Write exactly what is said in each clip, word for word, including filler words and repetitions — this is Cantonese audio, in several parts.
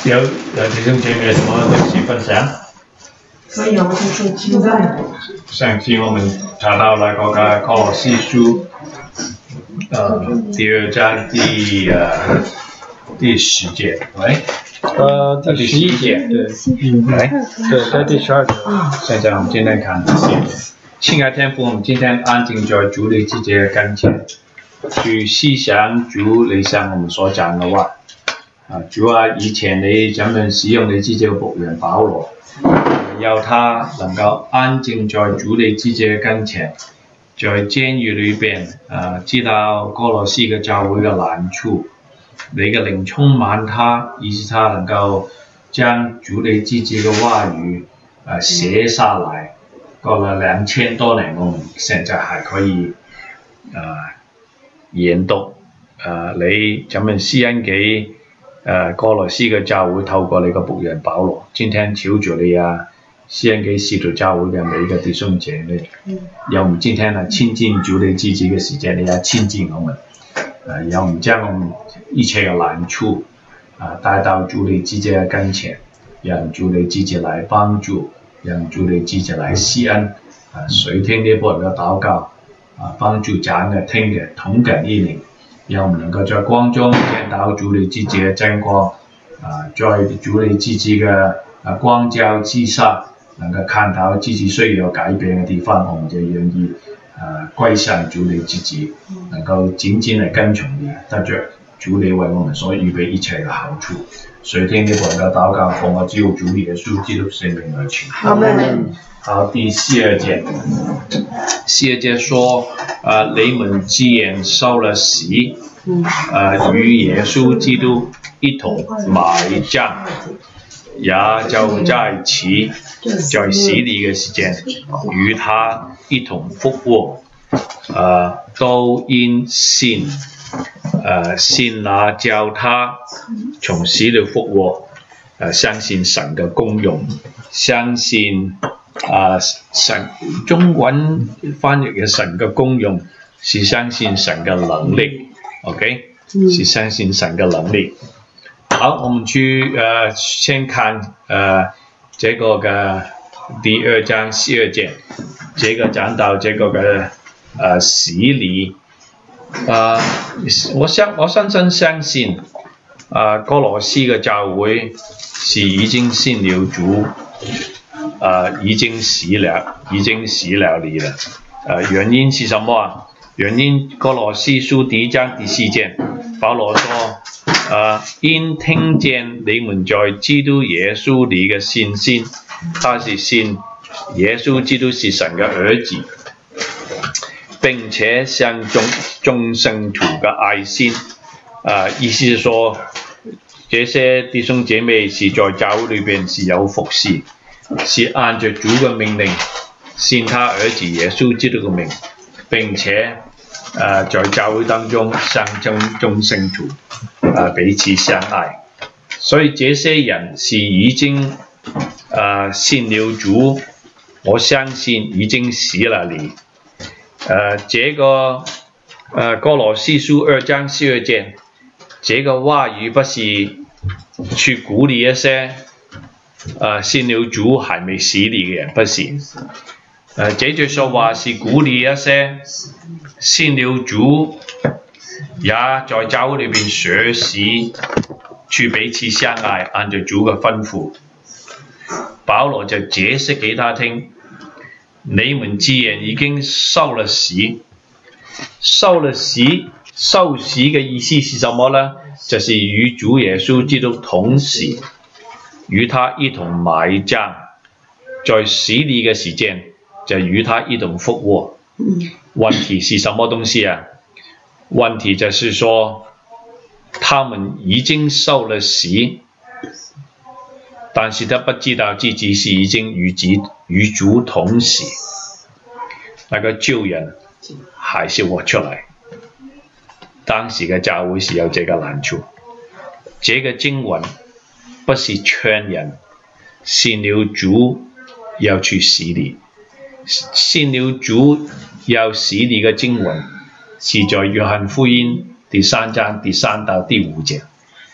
有有弟兄姐妹有什么东西分享？ 可以啊，我就是期待。 上期我们查到了嗰個歌羅西書，呃，第二章第呃第十節，喂， 呃，第十一節，对， 嗯，喂， 对，在第十二節。 现在我们今天看第十節。親愛天父，我們今天安靜在主你自己嘅跟前，去思想主你向我們所講嘅話。啊，主啊，以前你怎樣使用你自己嘅僕人保羅，要他能夠安靜在主你自己嘅跟前，在監獄裏邊啊，知道歌羅西嘅教會嘅難處，你嘅靈充滿他，以致他能夠將主你自己嘅話語啊寫下來。過了兩千多年，我們現在還可以啊研讀啊，你怎樣施恩給誒歌羅西嘅教會，透過你個僕人保羅，今天求主你啊，施恩給使徒教會嘅每一個弟兄姐妹，讓我們今天呢親近主你自己嘅時間，你要親近我們，啊，讓我們將我們一切嘅難處啊帶到主你自己嘅跟前，讓主你自己來幫助。讓主你自己來施恩，啊，垂聽呢波人嘅禱告，啊，幫助講嘅聽嘅同感意靈，讓我們能夠在光中見到主你自己嘅真光，啊，在主你自己嘅啊光照之下，能夠看到自己需要改變嘅地方，我們就願意啊歸向主你自己，能夠緊緊地跟從你，得着主你為我們所預備一切嘅好處。垂聽呢波人嘅禱告，奉我只有主耶穌基督聖名而求。 阿門。 好，第四二節，四二節說，啊，你們既然受了洗，啊，與耶穌基督一同埋葬，也就在此在洗禮嘅時間，與他一同復活，啊，都因信。呃，信那叫他從死裏復活，呃，相信神嘅功用，相信啊、呃、神中文翻譯嘅神嘅功用是相信神嘅能力 ，OK， 是相信神嘅能力。好，我們去呃先看呃這個嘅第二章十二節，這個講到這個嘅呃洗禮。啊、uh,！我相我深深相信，啊，歌羅西嘅教會是已經信了主，啊，已經洗了，已經洗了禮了。啊，原因是什麼啊？原因歌羅西書第一章第四節，保羅說：啊，因聽見你們在基督耶穌裏嘅信心，他是信耶穌基督是神嘅兒子。並且向眾眾聖徒嘅愛心，啊，意思是說，這些弟兄姐妹是在教會裏邊是有服侍，是按着主嘅命令，信他兒子耶穌基督嘅名，並且啊，在教會當中向眾眾聖徒啊彼此相愛。所以這些人是已經啊信了主，我相信已經洗了禮。呃，這個呃歌羅西書二章十二節，這個話語不是去鼓勵一些呃信了主還沒洗禮嘅人，不是。呃，這句說話是鼓勵一些信了主，也在教會裏邊學習，去彼此相愛，按照主嘅吩咐。保羅就解釋給他聽。你們既然已經受了洗，受了洗，受洗嘅意思是什麼呢？就是與主耶穌基督同死，與他一同埋葬，在洗禮嘅時間就與他一同復活。問題是什麼東西啊？問題就是說，他們已經受了洗，但是他不知道自己是已經與主與主同死，那個救人還是活出來。當時嘅教會是有這個難處。這個經文不是勸人信了主要去洗禮，信了主要洗禮嘅經文是在約翰福音第三章第三到第五節。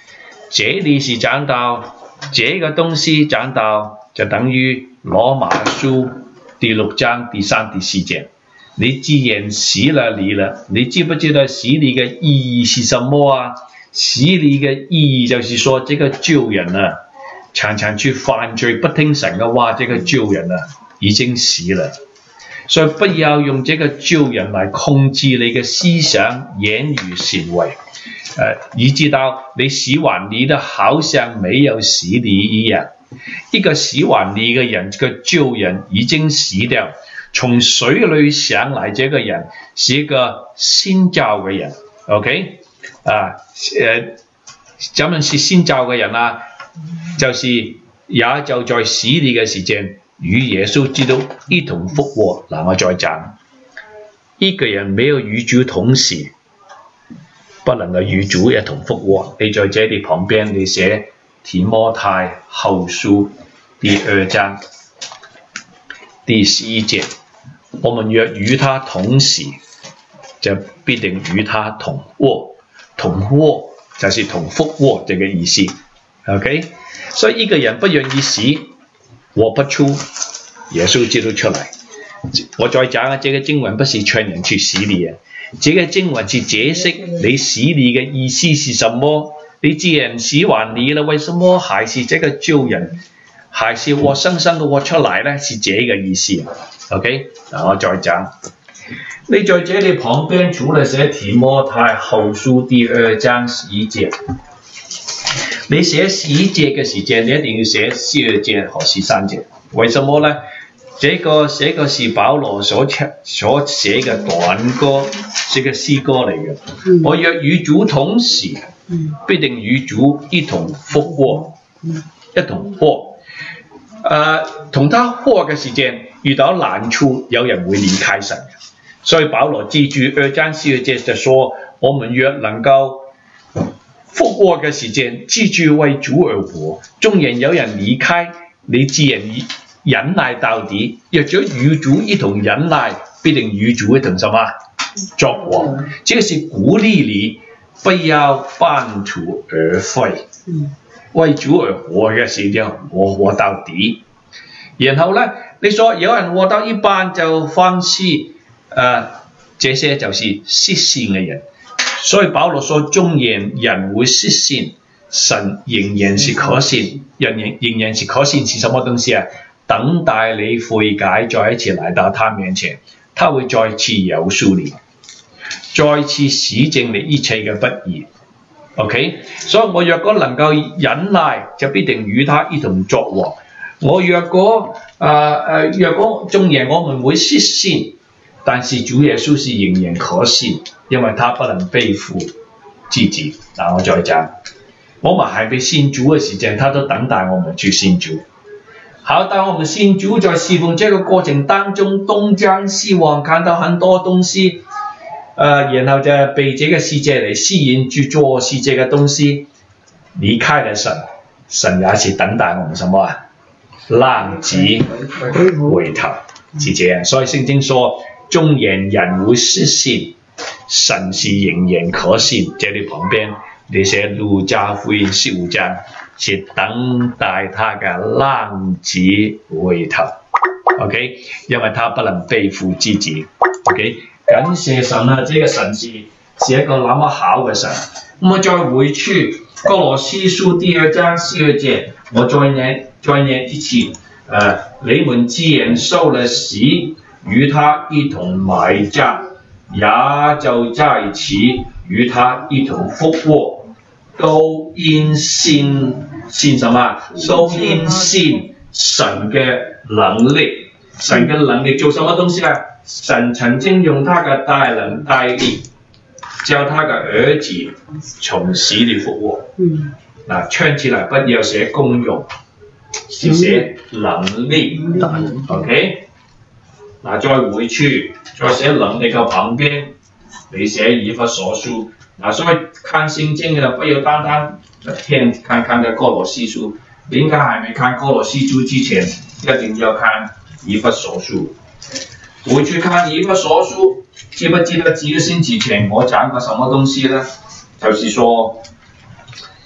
這裡是講到這個東西講到就等於羅馬書第六章第三、第四節。你既然洗了禮了，你知不知道洗禮嘅意義是什麼啊？洗禮嘅意義就是說，這個舊人啊，常常去犯罪不聽神嘅話，這個舊人啊已經死了。所以不要用這個舊人來控制你嘅思想、言語、行為，呃，以致到你洗完禮的好像沒有洗禮一樣。一個洗完禮嘅人，這個舊人已經死掉，從水裏上來這個人是一個新造嘅人。OK， 啊，呃，怎麼是新造嘅人啊？就是也就在洗禮嘅時間，與耶穌基督一同復活。嗱，我再講，一個人沒有與主同時，不能夠與主一同復活。你在這裡旁邊，你寫提摩太後書第二章第十一節，我們若與他同時，就必定與他同窩。同窩就是同復活這個意思。OK， 所以一個人不願意死，活不出耶穌基督出來。我再講啊，這個經文不是勸人去洗禮啊，這個經文是解釋你洗禮嘅意思是什麼。你既然洗完禮了，為什麼還是這個舊人，還是活生生的活出來呢？是這個意思。OK， 嗱，我再講。你在這裡旁邊除了寫提摩太後書第二章十一節，你寫十一節嘅時間，你一定要寫十二節和十三節。為什麼呢？這個這個是保羅所所寫嘅短歌，是個詩歌嚟嘅。嗯、我若與主同時，必定與主一同復活，一同活。呃，同他活嘅時間遇到難處，有人會離開神。所以保羅記住二章十二節就說：我們若能夠復活嘅時間，記住為主而活。縱然有人離開，你自然忍耐到底。若咗與主一同忍耐，必定與主一同什麼作王。這個是鼓勵你不要半途而廢，為主而活嘅時間，我活到底。然後呢，你說有人活到一半就放棄。誒、呃，這些就是失信嘅人，所以保羅說：縱然人會失信，神仍然是可信，人仍仍然是可信，是什麼東西啊？等待你悔改，再一次來到他面前，他會再次饒恕你，再次洗淨你一切嘅不義。OK， 所以我若果能夠忍耐，就必定與他一同作王。我若果誒誒、呃，若果縱然我們會失信，但是主耶穌是仍然可信，因為他不能背負自己。嗱，我再講，我們還沒信主嘅時間，他都等待我們去信主。好，當我們信主，在侍奉這個過程當中，東張西望，看到很多東西，呃，然後就被這個世界嚟吸引去做世界嘅東西，離開了神，神也是等待我們什麼啊？浪子回頭，是這樣。所以聖經說，縱然人會失信，神是仍然可信。這裡旁邊你寫路加福音十五章，是等待他嘅浪子回頭。OK， 因為他不能背負自己。OK， 感謝神啊！這個神是是一個那麼好嘅神。咁我再回去歌羅西書第二章十二節，我再念再念一次。呃，你們既然受了洗，與他一同埋葬，也就在一起與他一同復活，都因信信什麼？都因信神嘅能力。神嘅能力做什麼東西啊？神曾經用他嘅大能大力，叫他嘅兒子從死裡復活。嗯，嗱，唱起來不要寫功用，是寫能力。嗯、OK。嗱，再回去，再寫能力嘅旁邊，你寫以弗所書。嗱，所以看聖經嘅不要單單聽看看嘅歌羅西書，你應該還沒看歌羅西書之前，一定要看以弗所書。回去看以弗所書，記不記得幾個星期前我講過什麼東西呢？就是說，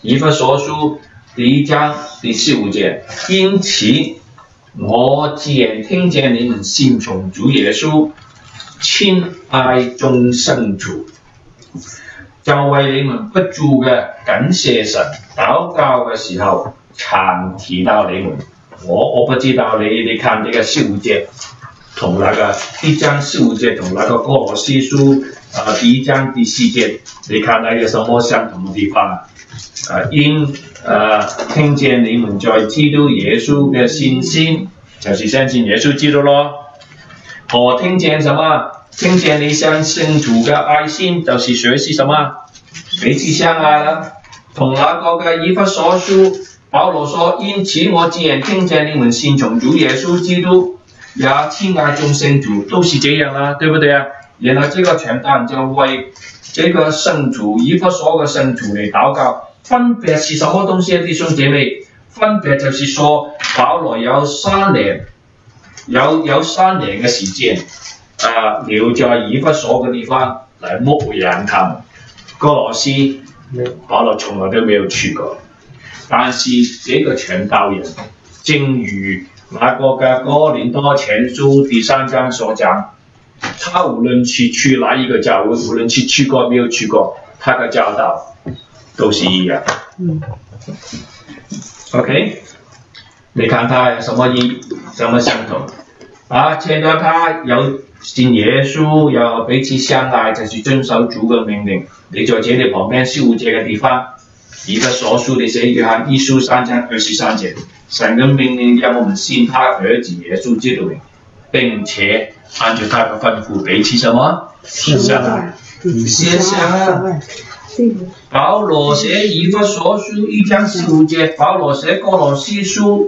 以弗所書第一章第十五節，因此我既然聽見你們信從主耶穌，親愛眾聖徒，就為你們不住嘅感謝神，禱告嘅時候常提到你們。我我不知道你你看這個十五節同那個一章十五節同那個歌羅西書啊、呃、第一章第四節，你看那有什麼相同的地方啊？啊因啊聽見你們在基督耶穌嘅信心，就是相信耶穌基督咯。我聽見什麼？聽見你向聖徒嘅愛心，就是學習什麼？彼此相愛啦。同那個嘅以弗所書，保羅說：因此我既然聽見你們信從主耶穌基督，也親愛眾聖徒，都是這樣啦，對不對啊？然後這個傳道人就為這個聖徒以弗所嘅聖徒嚟禱告。分別是什麼東西啊？弟兄姐妹，分別就是說保羅有三年，有有三年嘅時間，啊、呃、留在以弗所嘅地方嚟牧養他們。歌羅西，保羅從來都沒有去過，但是這個傳道人，正如那個嘅哥林多前書第三章所講，他無論去去哪一個教會，無論去去過沒有去過，他嘅教導都是一樣。嗯、OK， 你看他有什麼意，什麼相同？啊，前頭他有信耶穌，有彼此相愛，就是遵守主嘅命令。你在這裏旁邊十五節嘅地方，以弗所書你寫約翰一書三章二十三節，神嘅命令讓我們信他兒子耶穌基督，並且按照他嘅吩咐彼此什麼相愛，寫上。保羅寫以弗所書一章十五節，保羅寫歌羅西書，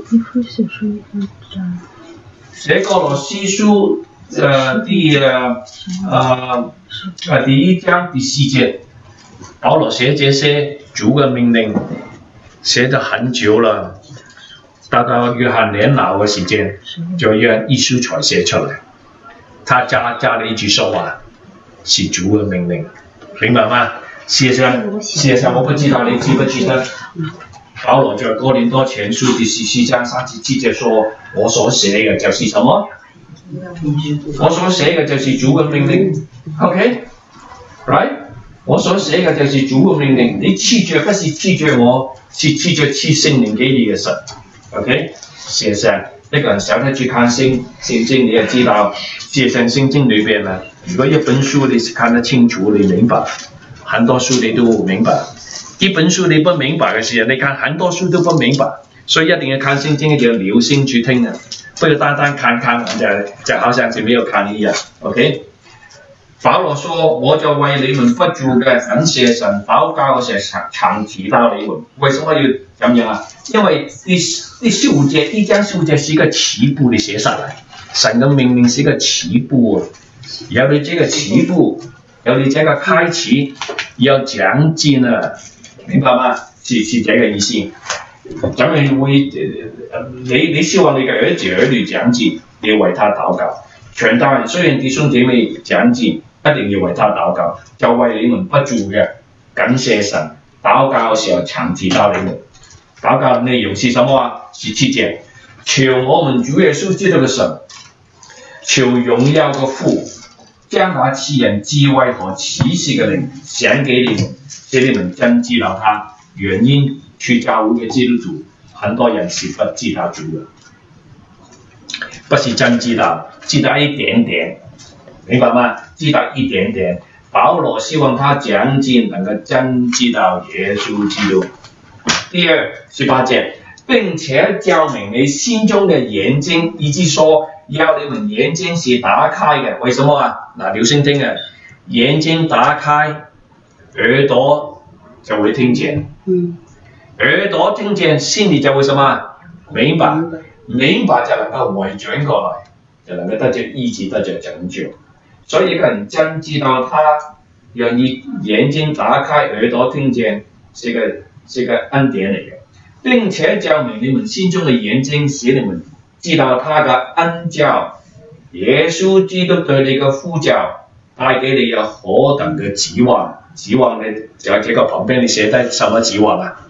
寫歌羅西書，呃第呃呃第一章第四節，保羅寫這些主嘅命令，寫咗很久了，到到約翰年老嘅時間，就約翰一書才寫出來。他加加了一句說話，是主嘅命令，明白嗎？事實上，事實上我不知道你記不記得，保羅在哥林多前書第十四章三十七節說：我所寫嘅就是什麼？我所寫嘅就是主嘅命令。OK，right？ 我所寫嘅就是主嘅命令。你棄絕不是棄絕我，是棄絕賜聖靈給你嘅神。OK， 事實上一個人曉得去看聖聖經，你也知道，事實上聖經裏邊呢，如果一本書你是看得清楚，你明白。很多書你都唔明白，一本書你不明白嘅時候，你看很多書都不明白，所以一定要看聖經，一定要留心去聽啊，不要單單看看完就就好像是沒有看一樣。OK， 保羅說：我就為你們不住嘅感謝神，禱告嘅時候常提到你們。為什麼要咁樣啊？因為第第十五節一章十五節是一個起步你寫下來，神嘅命令是一個起步啊，有你這個起步。有你這個開始要講經啊，明白嗎？是是這個意思。咁你會，你你希望你嘅兒子兒女講經，你要為他禱告。傳道人雖然弟兄姐妹講經，一定要為他禱告，就為你們不住嘅感謝神。禱告嘅時候常提到你們。禱告內容是什麼啊？十七節，求我們主耶穌基督嘅神，求榮耀嘅父，將那賜人智慧和啟示嘅靈賞給你們，使你們真知道他。原因去教會嘅基督徒，很多人是不知道主嘅，不是真知道，知道一點點，明白嗎？知道一點點。保羅希望他講經能夠真知道耶穌基督。第二十八節，並且照明你心中嘅眼睛，以致說要你們眼睛是打開嘅。為什麼啊？嗱，留心聽啊，眼睛打開，耳朵就會聽見。嗯，耳朵聽見，心裡就會什麼？明白，明白就能夠回轉過來，就能夠得着醫治，得着拯救。所以一個人真知道他讓你眼睛打開，耳朵聽見，是個是個恩典嚟嘅。並且照明你們心中嘅眼睛，使你們知道他嘅恩召，耶穌基督對你嘅呼召，帶給你有何等嘅指望。指望你就喺這個旁邊，你寫低什麼指望啊？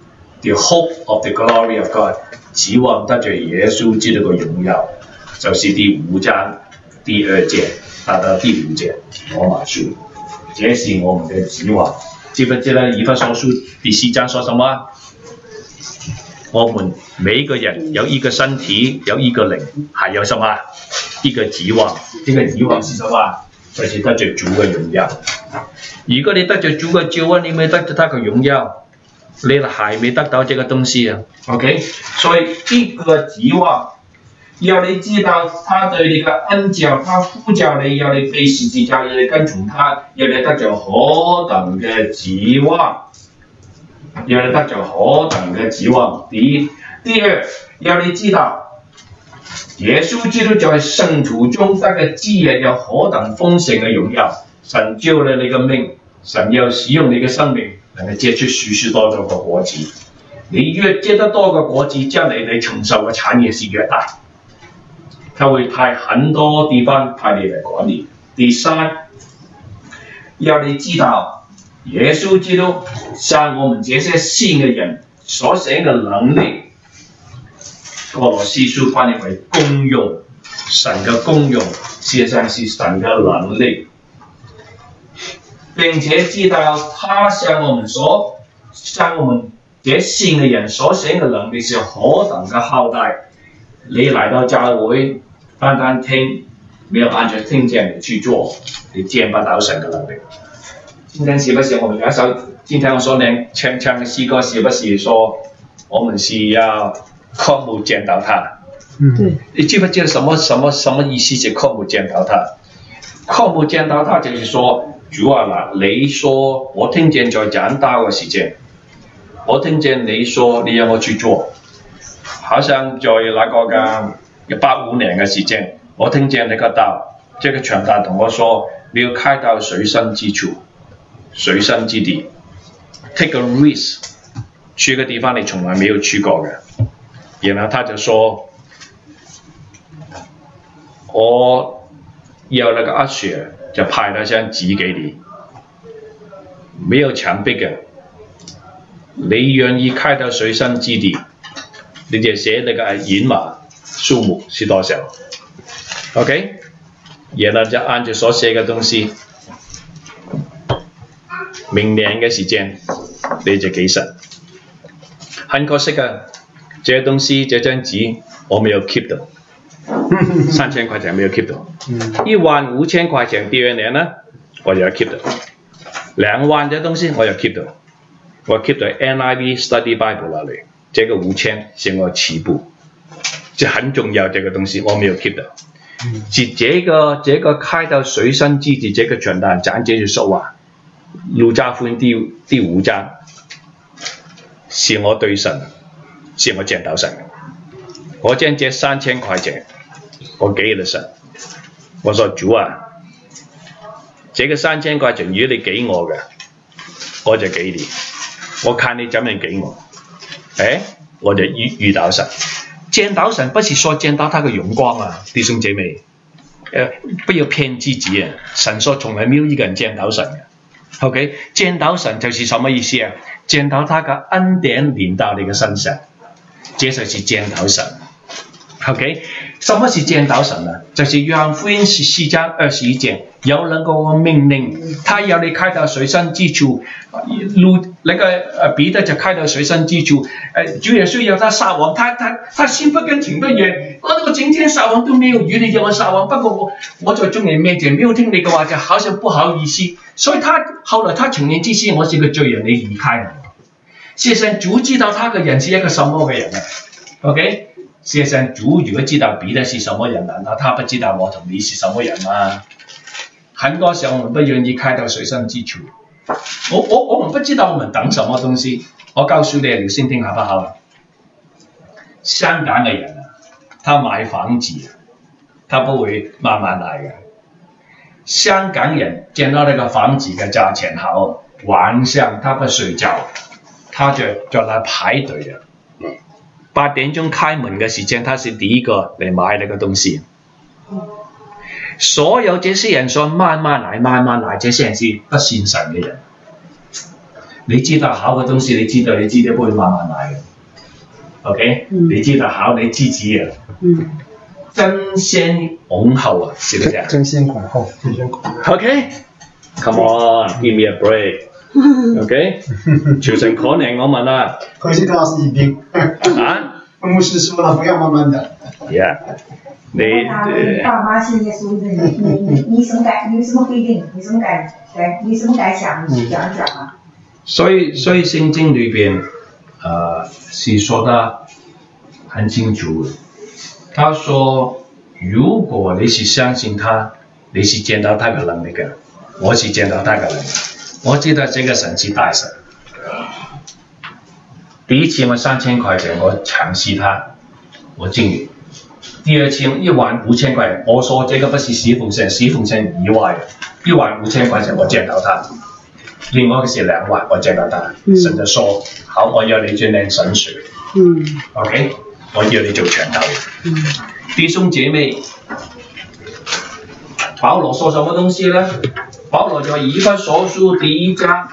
the hope of the glory of God， 指望得着耶穌基督嘅榮耀，就是第五章第二節達到第五節羅馬書，這是我們嘅指望。記不記得以弗所書第四章說什麼？我們每一個人有一個身體，有一個靈，還有什麼？一個指望。這個指望是什麼？就是得着主嘅榮耀。如果你得着主嘅照啊，你沒得着他嘅榮耀，你還沒得到這個東西啊。OK， 所以一個指望，要你知道他對你嘅恩召，他呼召你，要你背十字架，要你跟從他，要你得着何等嘅指望。要你得着何等嘅指望。第一，第二，要你知道耶穌基督在聖徒中得嘅資源有何等豐盛嘅榮耀。神召了你嘅命，神要使用你嘅生命，能夠結出許許多多嘅果子。你越結得多嘅果子，將來你承受嘅產業是越大。他會派很多地方派你嚟管理。第三，要你知道耶穌基督像我們這些信嘅人所寫嘅能力，歌羅西書翻譯為功用，神嘅功用事實上是神嘅能力，並且知道他向我們所向我們這信嘅人所寫嘅能力是何等嘅浩大。你來到教會單單聽，沒有按照聽見你去做，你見不到神嘅能力。今天是不是我們有一首今天我所念唱唱嘅詩歌，是不是說我們是要渴慕見到他？ 對， 你記不記得什麼什麼什麼意思是渴慕見到他？渴慕見到他就是說，主啊嗱，你說我聽見在講道嘅時間，我聽見你說你要我去做，好像在那個嘅一八五年嘅時間，我聽見你個道，這個傳道同我說你要開到水深之處。水深之地 ，take a risk， 去個地方你從來沒有去過嘅。然後他就說：我要那個阿雪就派了張紙給你，沒有強迫嘅。你願意開到水深之地，你就寫那個銀碼數目是多少 ？OK， 然後就按照所寫嘅東西。明年嘅時間你就給神。很可惜啊，這東西這張紙我沒有 keep 到，三千塊錢沒有 keep 到，一萬五千塊錢第二年呢我就要 keep 到，兩萬嘅東西我要 keep 到，我 keep 到 N I V Study Bible 那裡，這個五千是我起步，這很重要這個東西我沒有 keep 到。是這個這個開到水深之地，這個傳道講這句說話。路加福音第第五章，是我對神，是我見到神。我將這三千塊錢，我給了神。我說主啊，這個三千塊錢如果你給我嘅，我就給你。我看你怎樣給我，誒，我就遇遇到神。見到神不是說見到他的榮光啊，弟兄姐妹，呃，不要騙自己啊！神說從來沒有一個人見到神嘅。OK， 見到神就是什麼意思啊？見到他嘅恩典臨到你嘅身上，這就是見到神。OK， 什麼是見到神呢？就是約翰福音十四章二十一節，有兩個命令，他要你開到水深之處，路那個呃彼得就開到水深之處，呃主耶穌要他撒網，他他他心不甘情不願，我我整天撒網都沒有魚，你叫我撒網，不過我我在眾人面前沒有聽你嘅話，就好像不好意思，所以他後來他承認自己我是個罪人，你離開了。事實上主知道他嘅人是一個什麼嘅人啊 ？OK。事實上，主如果知道彼得是什麼人，難道他不知道我同你是什麼人嗎？很多時候我們不願意開到水深之處。我我我們不知道我們等什麼東西。我告訴你，你先聽好不好？香港嘅人啊，他買房子，他不會慢慢來嘅。香港人見到那個房子嘅價錢好，晚上他不睡覺，他就在那排隊啊。八點鐘開門嘅時間，他是第一個嚟買那個東西。所有這些人說慢慢來，慢慢來，這些人是不信神嘅人。 你知道好嘅東西，你知道你自己不會慢慢來嘅。OK，、嗯、你知道好你自己嘅。嗯。爭先恐後啊，是不是啊？ 爭先恐後，爭先恐後。 OK，come on，give me a break。OK， 求神可能我問啦。 可惜老師已經。 啊？ 牧師說了，不要慢慢的。 Yeah。你你爸媽信耶穌的，你你你什麼感？你有什麼規定？你什麼感？對，你什麼感想？你講一講啊。 所以，所以聖經裏邊，呃，是說得很清楚。他說：如果你是相信他，你是見到他的能力嘅，我是見到他的能力。我知道這個神是大神。第一次我三千塊錢，我嘗試他，我經歷。第二次一萬五千塊錢，我說這個不是十奉獻，十奉獻以外的，一萬五千塊錢我見到他。另外一個是兩萬，我見到他。嗯、神就說：好，我要你去念神學。嗯。OK。我要你做傳道人。嗯、弟兄姐妹，保羅說什麼東西呢？保羅在以弗所書第一章，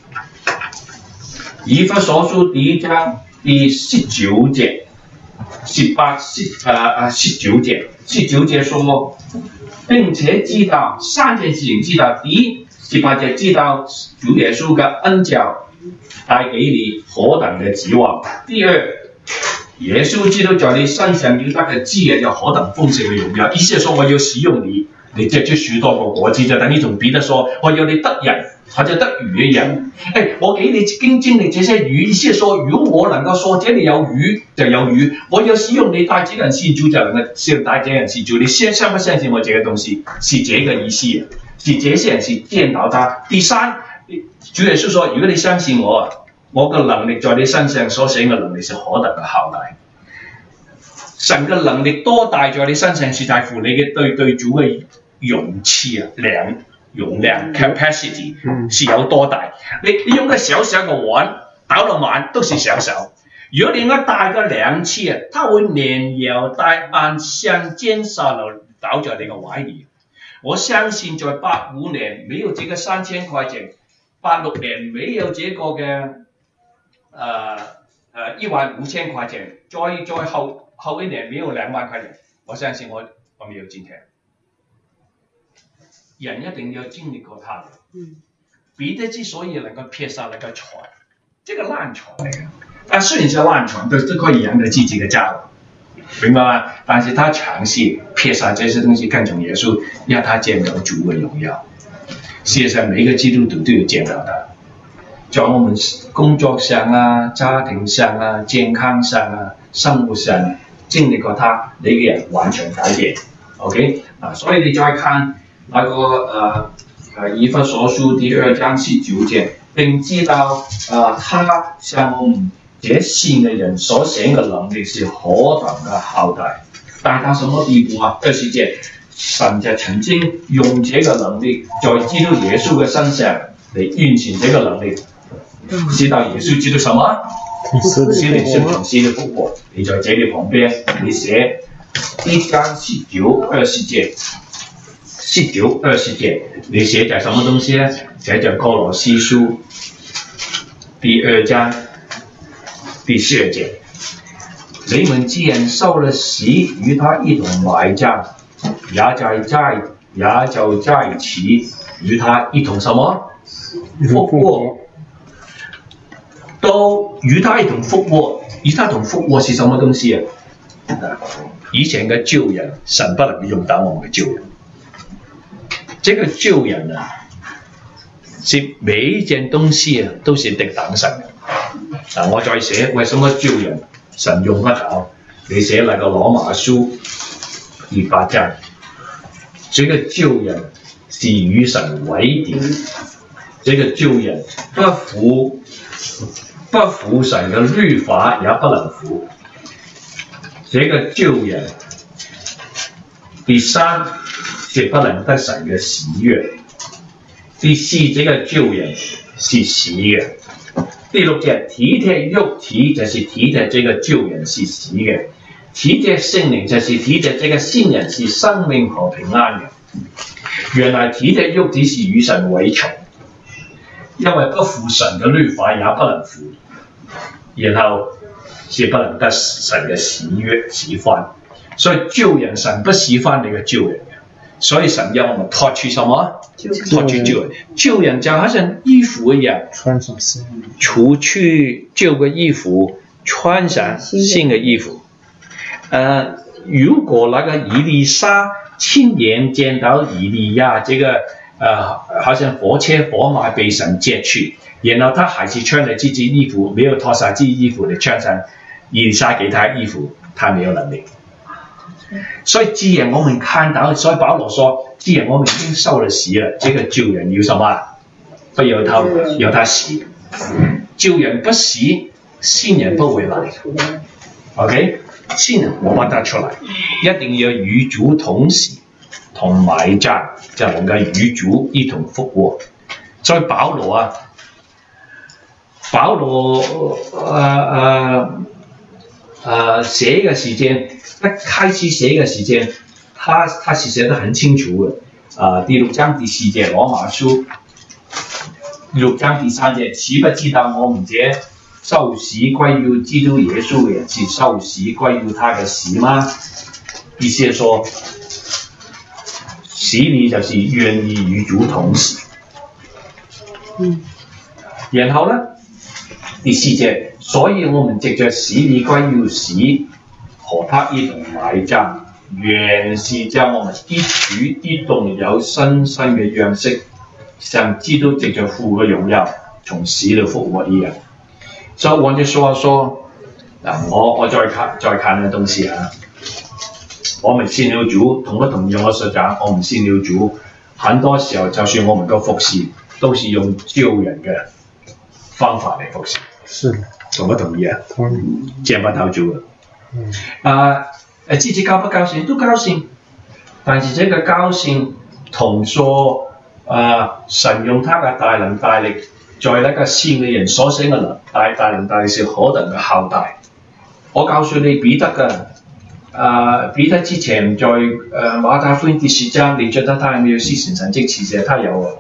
以弗所書第一章第十九節、十八、十啊十九節，十九節說，並且知道三件事情，知道第一，十八節知道主耶穌嘅恩教帶給你何等嘅指望。第二，耶穌基督在你身上要得嘅資源有何等豐盛嘅榮耀，意思係說我要使用你，你結出許多個果子，就等於同彼得說，我要你得人或者得魚一樣。誒，我給你經經歷這些魚，意思係說，如果我能夠說這裡有魚就有魚，我要使用你帶這個人信主就能夠使用帶這個人信主，你相相不相信我這個東西是這個意思，是這些人是見到他。第三，主耶穌說，如果你相信我，我嘅能力在你身上所寫嘅能力是何等嘅浩大。神嘅能力多大在你身上是在乎你嘅對對主嘅容器啊量容量 capacity 是有多大。你你用個小小嘅碗倒落滿都是小小，如果你用個大嘅量器啊，它會連搖帶按向肩上流倒在你嘅懷裡。我相信在八五年沒有這個三千塊錢，八六年沒有這個嘅。呃呃一萬五千塊錢，再再後後一年沒有兩萬塊錢，我相信我我沒有今天。人一定要經歷過他。嗯。彼得之所以能夠撇下那個船，這個爛船嚟嘅，但雖然是爛船，都都可以養得自己嘅家，明白嗎？但是他嘗試撇下這些東西，跟從耶穌，讓他見到主嘅榮耀。事實上，每一個基督徒都要見到他。在我們工作上啊、家庭上啊、健康上啊、生活上經歷過他，你嘅人完全改變。OK 啊，所以你再看那個呃呃以弗所書第二章十九節，並知道啊，他向這信嘅人所顯嘅能力是何等嘅浩大，大到什麼地步啊？二十節，神就曾經用這個能力在基督耶穌嘅身上嚟完成這個能力。知道耶穌知道什麼？使你信從死的復活。你在這裡旁邊，你寫一章十九二十節，十九二十節，你寫在什麼東西呢？寫在歌羅西書第二章第四節。你們既然受了洗，與他一同埋葬，也在在也就在此與他一同什麼復活。都與他一同復活，與他同復活是什麼東西啊？以前嘅救人，神不能用到我們嘅救人。這個救人啊，是每一件東西啊，都是敵擋神嘅。嗱，我再寫為什麼救人，神用不到？你寫那個羅馬書第八章，這個救人是與神為敵，這個救人不服。不服神嘅律法也不能服，這個救人。第三是不能得神嘅喜悅。第四，這個救人是喜嘅。第六隻體貼肉體就是體貼這個救人是喜嘅，體貼聖靈就是體貼這個新人是生命和平安嘅。原來體貼肉體是與神為仇。 因為不服神的律法也不能服，然後是不能得神嘅喜悅喜歡。所以救人，神不喜歡你嘅救人嘅，所以神要我們脫去什麼？脫去救人。救人就好像衣服一樣， 穿上新除去舊嘅衣服，穿上新嘅衣服。呃，如果那個以利沙親眼見到以利亞這個呃，好像火車火馬被神接去，然後他還是穿了這件衣服，沒有脫下這件衣服，你穿上以利沙給他衣服，他沒有能力。所以既然我們看到，所以保羅說，既然我們已經受了洗了，這個救人要什麼？不要他要他洗，救人不洗，新人不會來。OK， 新人我把他出來，一定要與主同死同埋葬，就能夠與主一同復活。所以保羅啊，保羅呃呃呃寫嘅時間。一開始寫嘅時間，他他是寫得很清楚嘅。啊、呃，第六章第四節羅馬書，六章第三節，豈不知道我們這受洗歸於基督耶穌嘅人，是受洗歸於他嘅死嗎？意思係說，洗禮就是願意與主同死。嗯。然後呢，第四節，所以我們藉着洗禮歸於死。和他一同埋葬，原是將我們啲主啲動有新生嘅樣式，像基督藉着父嘅榮耀從死裏復活一樣。所以我就說一說，嗱，我我再看再看嘅東西啊，我們信了主，同不同樣我所講，我們信了主，很多時候就算我們嘅服侍，都是用救人嘅方法嚟服侍。 是的， 同不同意啊？ 同意。 見不到主。 嗯、 啊，誒自己高不高興？都高興，但是這個高興同說啊，神用他嘅大能大力，在那個信嘅人所寫嘅能大大能大力是何等嘅浩大。我告訴你彼得嘅，啊彼得之前在誒、呃、馬太福音第十章，你覺得他有沒有施行神蹟奇事？他有啊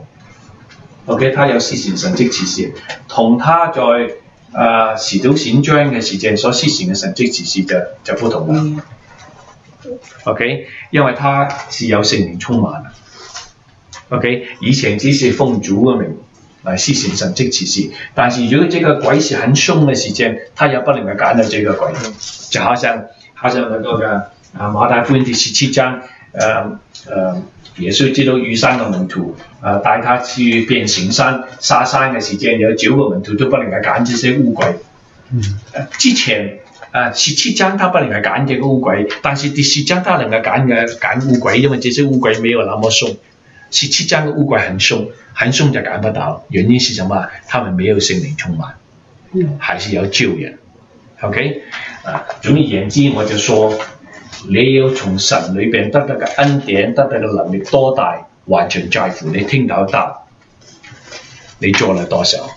，OK， 他有施行神蹟奇事，同他在。啊，使徒行傳嘅時間所施行嘅神蹟奇事就就不同啦。OK， 因為他是有聖靈充滿。OK， 以前只是奉主嘅名嚟施行神蹟奇事，但是如果這個鬼是很兇嘅時間，他也不能夠趕到這個鬼，就好像好像那個嘅啊馬太福音第十七章，誒誒耶穌基督與三個門徒，誒帶他去變形山沙山嘅時間，有九個門徒都不能夠趕這些烏鬼。嗯，之前誒十七章他不能夠趕這個烏鬼，但是第十章他能夠趕嘅趕烏鬼，因為這些烏鬼沒有那麼兇。十七章嘅烏鬼很兇，很兇就趕不到，原因是什麼？他們沒有聖靈充滿，嗯，還是要救人。OK， 啊，總而言之我就說。你要從神裏邊得到嘅恩典，得到嘅能力多大，完全在乎你聽到道，你做了多少。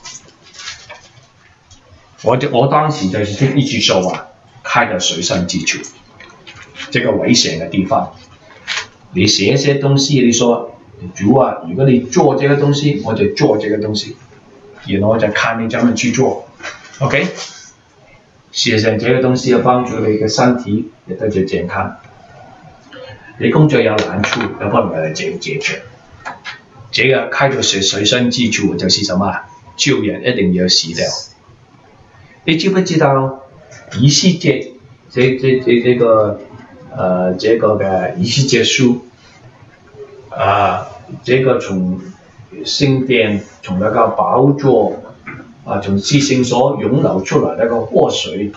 我就我當時就是聽一句說話，開到水深之處，這個危險嘅地方。你寫一些東西，你說主啊，如果你做這個東西，我就做這個東西，然後我就看你怎麼去做。OK。事實上，這個東西要幫助你嘅身體亦得到健康。你工作有難處，有幫人嚟解解決。這個開到水水深之處，就是什麼？救人一定要死掉。你知不知道以西結這這這這個呃這個嘅以西結書啊，這個從聖殿從那個寶座。啊！從至聖所湧流出來那個活水，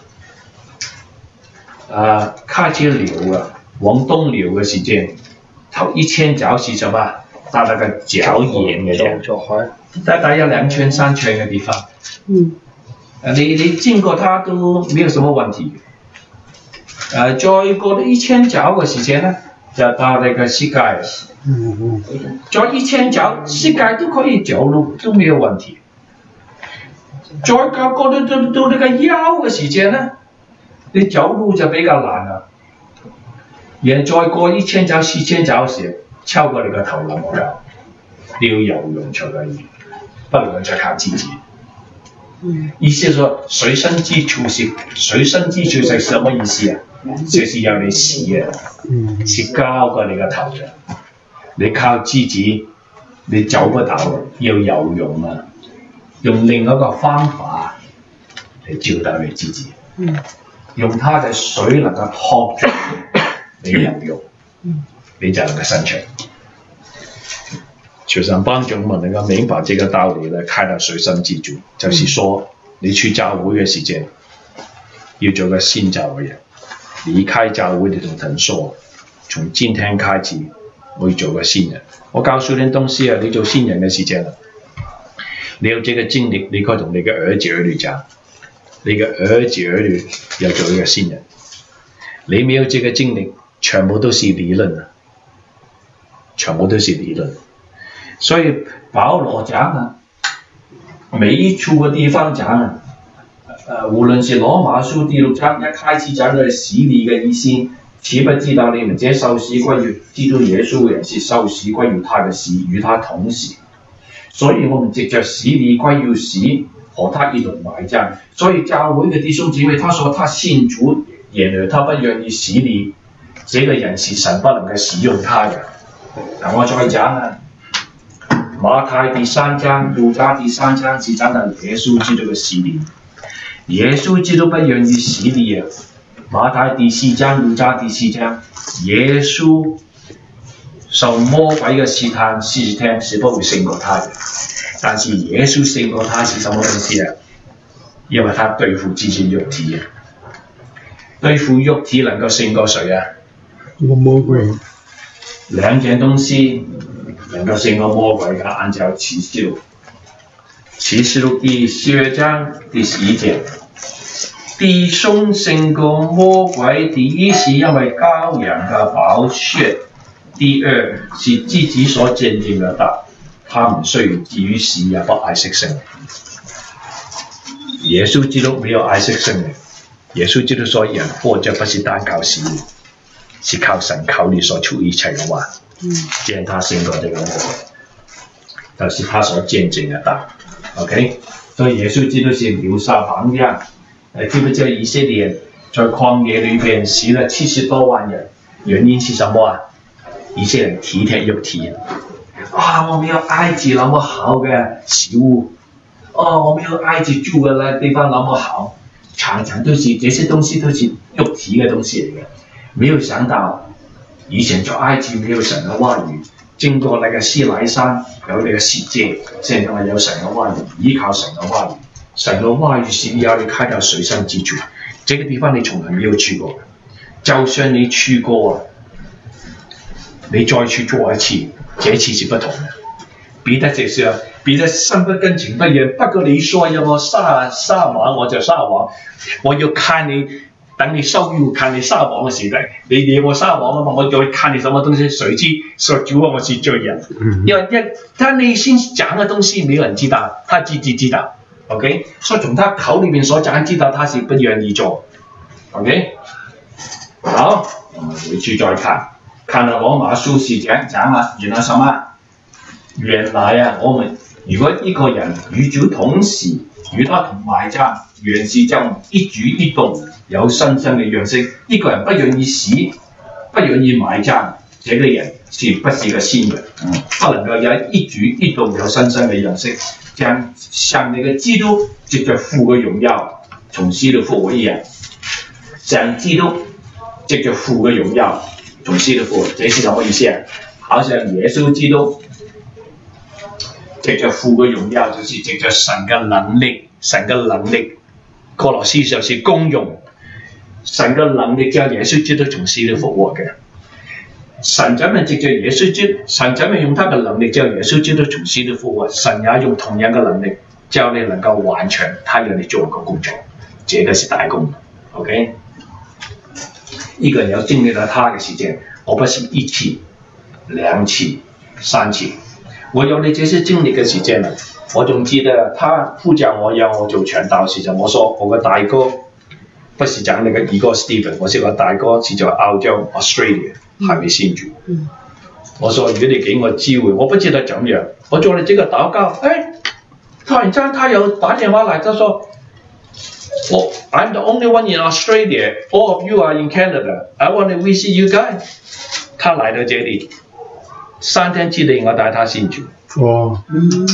啊，開始流啊，往東流嘅時間，頭一圈腳是什麼？大那個腳眼嘅啫，大概有兩圈三圈嘅地方。嗯。啊，你你經過它都沒有什麼問題。啊，再過了一圈腳嘅時間呢，就到那個膝蓋。嗯嗯。再一圈腳，膝蓋都可以走路，都沒有問題。再過到到到你個腰嘅時間呢，你走路就比較難啦。然後再過一千走四千走時，超過你個頭諗唔夠，你要游泳才可以。 不能夠再靠自己。意思係說隨身之處是隨身之處係什麼意思啊？就是要你死啊，是交過你個頭嘅。你靠自己，你走不到，要有用啊！用另外一個方法嚟照到你自己，用它嘅水能夠托住你有用，你就能夠生存。求神幫助我們能夠明白這個道理咧，開到隨身之處，就是說你去教會嘅時間要做個新教會人，離開教會你同神說，從今天開始我要做個新人。我告訴你東西啊，你做新人嘅時間啦，你有這個經歷，你可以同你嘅兒子兒女講，你嘅兒子兒女要做一個新人。你沒有這個經歷，全部都是理論啊，全部都是理論。所以保羅講啊，每一處嘅地方講啊，呃，無論是羅馬書第六章一開始講嘅洗禮嘅意思，豈不知道你們這受洗歸於基督耶穌嘅人是受洗歸於他嘅洗，與他同洗。所以我們藉着洗禮歸於洗，和他一同埋葬。所以教會嘅弟兄姊妹，他說他信主，然而他不願意洗禮，這個人是神不能夠使用他嘅。嗱，我再講啊。馬太第三章、路加第三章是講到耶穌基督嘅洗禮，耶穌基督不願意洗禮啊。馬太第四章、路加第四章，耶穌受魔鬼嘅試探四十天是不會勝過他嘅，但是耶穌勝過他是什麼東西啊？因為他對付自己肉體啊，對付肉體能夠勝過誰啊？ 魔鬼。 兩件東西能夠勝過魔鬼嘅，按照啟示錄，啟示錄第十二章第十一節，弟兄勝過魔鬼，第一是因為羔羊嘅寶血，第二是自己所見證嘅道，他們雖然至於死也不愛惜生命。耶穌基督沒有愛惜生命，耶穌基督說人活着不是單靠洗禮，是靠神口裏所出一切嘅話，既然他勝過這個魔鬼，就是他所見證嘅道。OK， 所以耶穌基督是留下榜樣。誒，記不記得以色列人在曠野裏邊死了七十多萬人，原因是什麼啊？以色列人體貼肉體，啊，我沒有埃及那麼好嘅食物，哦，我沒有埃及住嘅那地方那麼好，常常都是這些東西都是肉體嘅東西嚟嘅。沒有想到以前在埃及沒有神嘅話語，經過那個西奈山有那個世界，現在有神嘅話語，依靠神嘅話語。神嘅話語是要你開到隨身之處，這個地方你從來沒有去過，就算你去過啊，你再去做一次，這次是不同嘅。彼得就說：彼得心不跟情不願，不過你說有冇撒撒網我就撒網，我要看你，等你受辱看你撒網嘅時代，你你有冇撒網啊嘛？我就會看你什麼東西，誰知說主我是罪人，因為一他內心講嘅東西沒有人知道，他自己知道。OK， 所以從他口裏面所講，知道他是不願意做。OK， 好，我們回去再看，看到羅馬書是講講啦，原來什麼？原來啊，我們如果一個人與主同死，與他同埋葬，原是將一舉一動有生生嘅樣式。一個人不願意死，不願意埋葬，這個人是不是個新人？嗯，不能夠有一舉一動有生生嘅樣式。像像那個基督藉着父嘅榮耀從死裏復活一樣，像基督藉着父嘅榮耀從死裏復活，這是什麼意思啊？好像耶穌基督藉着父嘅榮耀，就是藉着神嘅能力，神嘅能力，歌羅西就是功用，神嘅能力叫耶穌基督從死裏復活嘅。神怎麼藉着耶穌基督，神怎麼用他的能力叫耶穌基督從死裏復活，神也用同樣的能力叫你能夠完成他要你做嘅工作，這個是大功。OK， 一個人要經歷到他嘅時間，我不是一次、兩次、三次，我有你這些經歷嘅時間啦。我仲記得他呼叫我要我做傳道時，就我說我個大哥不是講那個二哥 Stephen， 我是個大哥是在澳洲 Australia。還沒信主，嗯、我說如果你給我機會，我不知道怎樣，我做了這個禱告，哎， 突然間他又打電話嚟，就說：我 I'm the only one in Australia, all of you are in Canada. I want to visit you guys. 他來到這裡，三天之內我帶他信主。 哇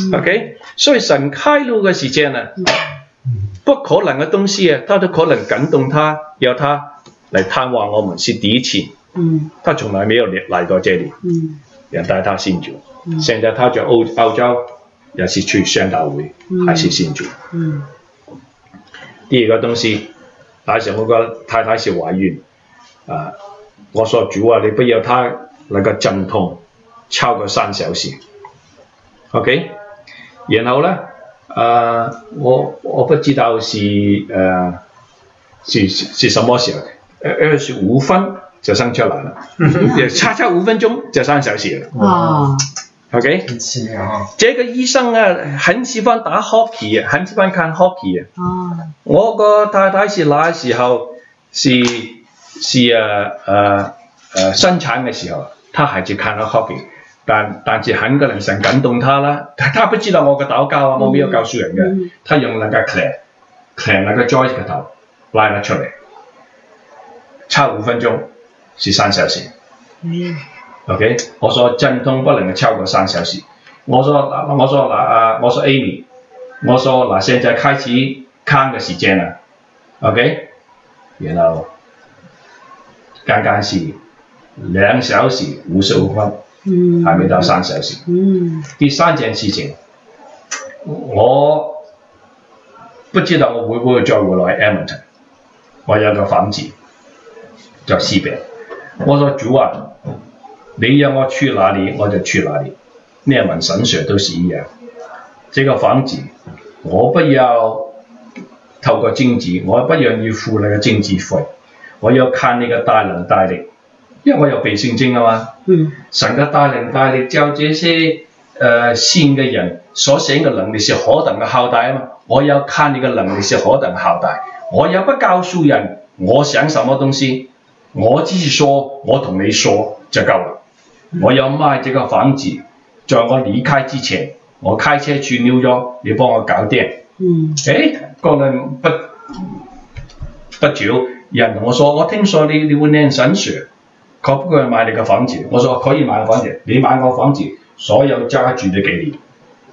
OK， 所以神開路嘅時間啊，不可能嘅東西啊，他都可能感動他，要他嚟探望我們是第一次。 嗯， 他從來沒有來過這裡， 嗯， 人帶他信主。嗯、現在他在歐歐洲也是去宣道會，嗯、還是信主。 嗯。 第二個東西，那時候我個太太是懷孕，啊，我說主啊，你不要他那個陣痛超過三小時。OK， 然後呢，呃、我我不知道是呃是是什麼時候，二十五分就生出來了，差差五分鐘就三小時了。 哇 OK， 很奇妙啊！ 這個醫生啊，很喜歡打 hockey 啊，很喜歡看 hockey 啊。 哦。 我個太太是那時候是是誒誒誒生產嘅時候，她還去看了 hockey。但但是很可能神感動他啦，他不知道我嘅禱告啊，我沒有告訴人嘅，嗯、他用那個 clamp clamp 那個 Joyce 嘅頭拉咗出嚟，差五分鐘是三小時。嗯、OK， 我說陣痛不能超過三小時。我說我說嗱啊，我說 Amy， 我說嗱現在開始看嘅時間啦 ，OK， 然後剛剛是兩小時五十五分。嗯，還沒到三小時。嗯，第三件事情，我不知道我會不會再回來 Edmonton。我有個房子在西邊。我說主啊，你讓我去哪裡我就去哪裡。念文神學都是一樣。這個房子我不要透過經濟，我不願意付那個經濟費，我要看你個大能大力。因為我有背聖經啊嘛，嗯、神嘅大能大力教這些誒、呃、信嘅人所寫嘅能力是何等嘅浩大啊嘛，我要看你嘅能力是何等浩大，我也不告訴人我想什麼東西，我只是說我同你說就夠啦。嗯、我要賣這個房子，在我離開之前，我開車去紐約，你幫我搞掂。嗯，誒，過了不不久，人同我說，我聽說你你會念神學。可不可以買你個房子？我說可以買房子，你買我房子，所有家具都給你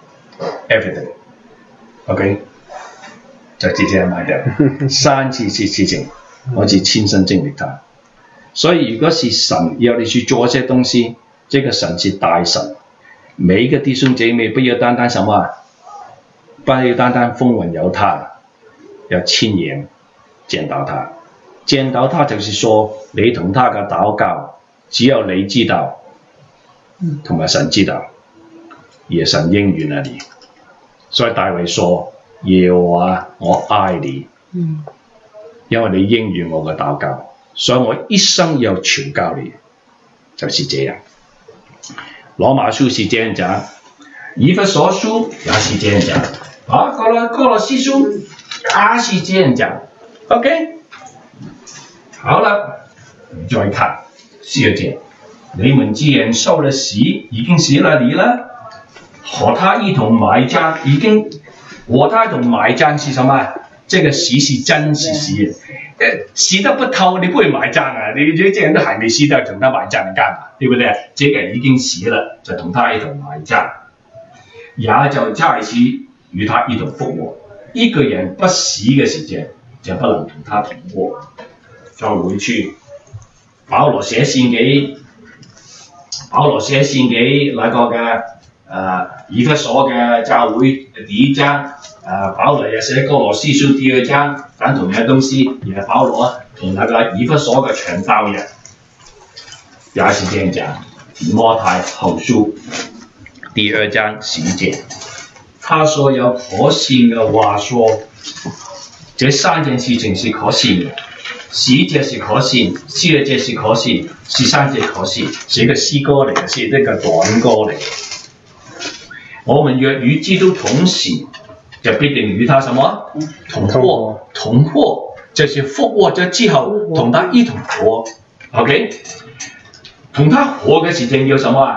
，everything，OK， 就直接買掉。三次次事情，我是親身經歷它。所以如果是神要你去做些東西，這個神是大神。每一個弟兄姐妹不要單單什麼，不要單單風聞有他，要親眼見到他。見到他就是說，你同他嘅禱告，只有你知道，同埋神知道，而神應允了你。所以大衛說：耶和華，我愛你，因為你應允我嘅禱告，所以我一生要求告你，就是這樣。羅馬書是這樣講，以弗所書也是這樣講，啊，哥羅哥羅西書也是這樣講 ，OK。好了，你再看第二節，你們既然受了洗，已經洗了禮了，和他一同埋葬，已經和他一同埋葬是什麼？這個洗是真是洗，呃，洗得不透，你不會埋葬啊！你這這人都還沒洗到，同他埋葬幹嘛？對不對？這個已經洗了，就同他一同埋葬，也就在此與他一同復活。一個人不洗嘅時間，就不能同他同活。再回去，保羅寫信給保羅寫信給那個嘅誒以弗所嘅教會第一章，誒、呃、保羅也寫哥羅西書第二章，講同樣嘅東西，也係保羅同那個以弗所嘅傳道人也是這樣講。提摩太後書第二章十節，他說有可信嘅話說，這三件事情是可信嘅。十一節是可信，十二節是可信，十三節可信，是一個詩歌嚟嘅，是一個短歌嚟。我們若與基督同死，就必定與他什麼同活？同活就是復活咗之後，同他一同活。OK， 同他活嘅事情要什麼啊？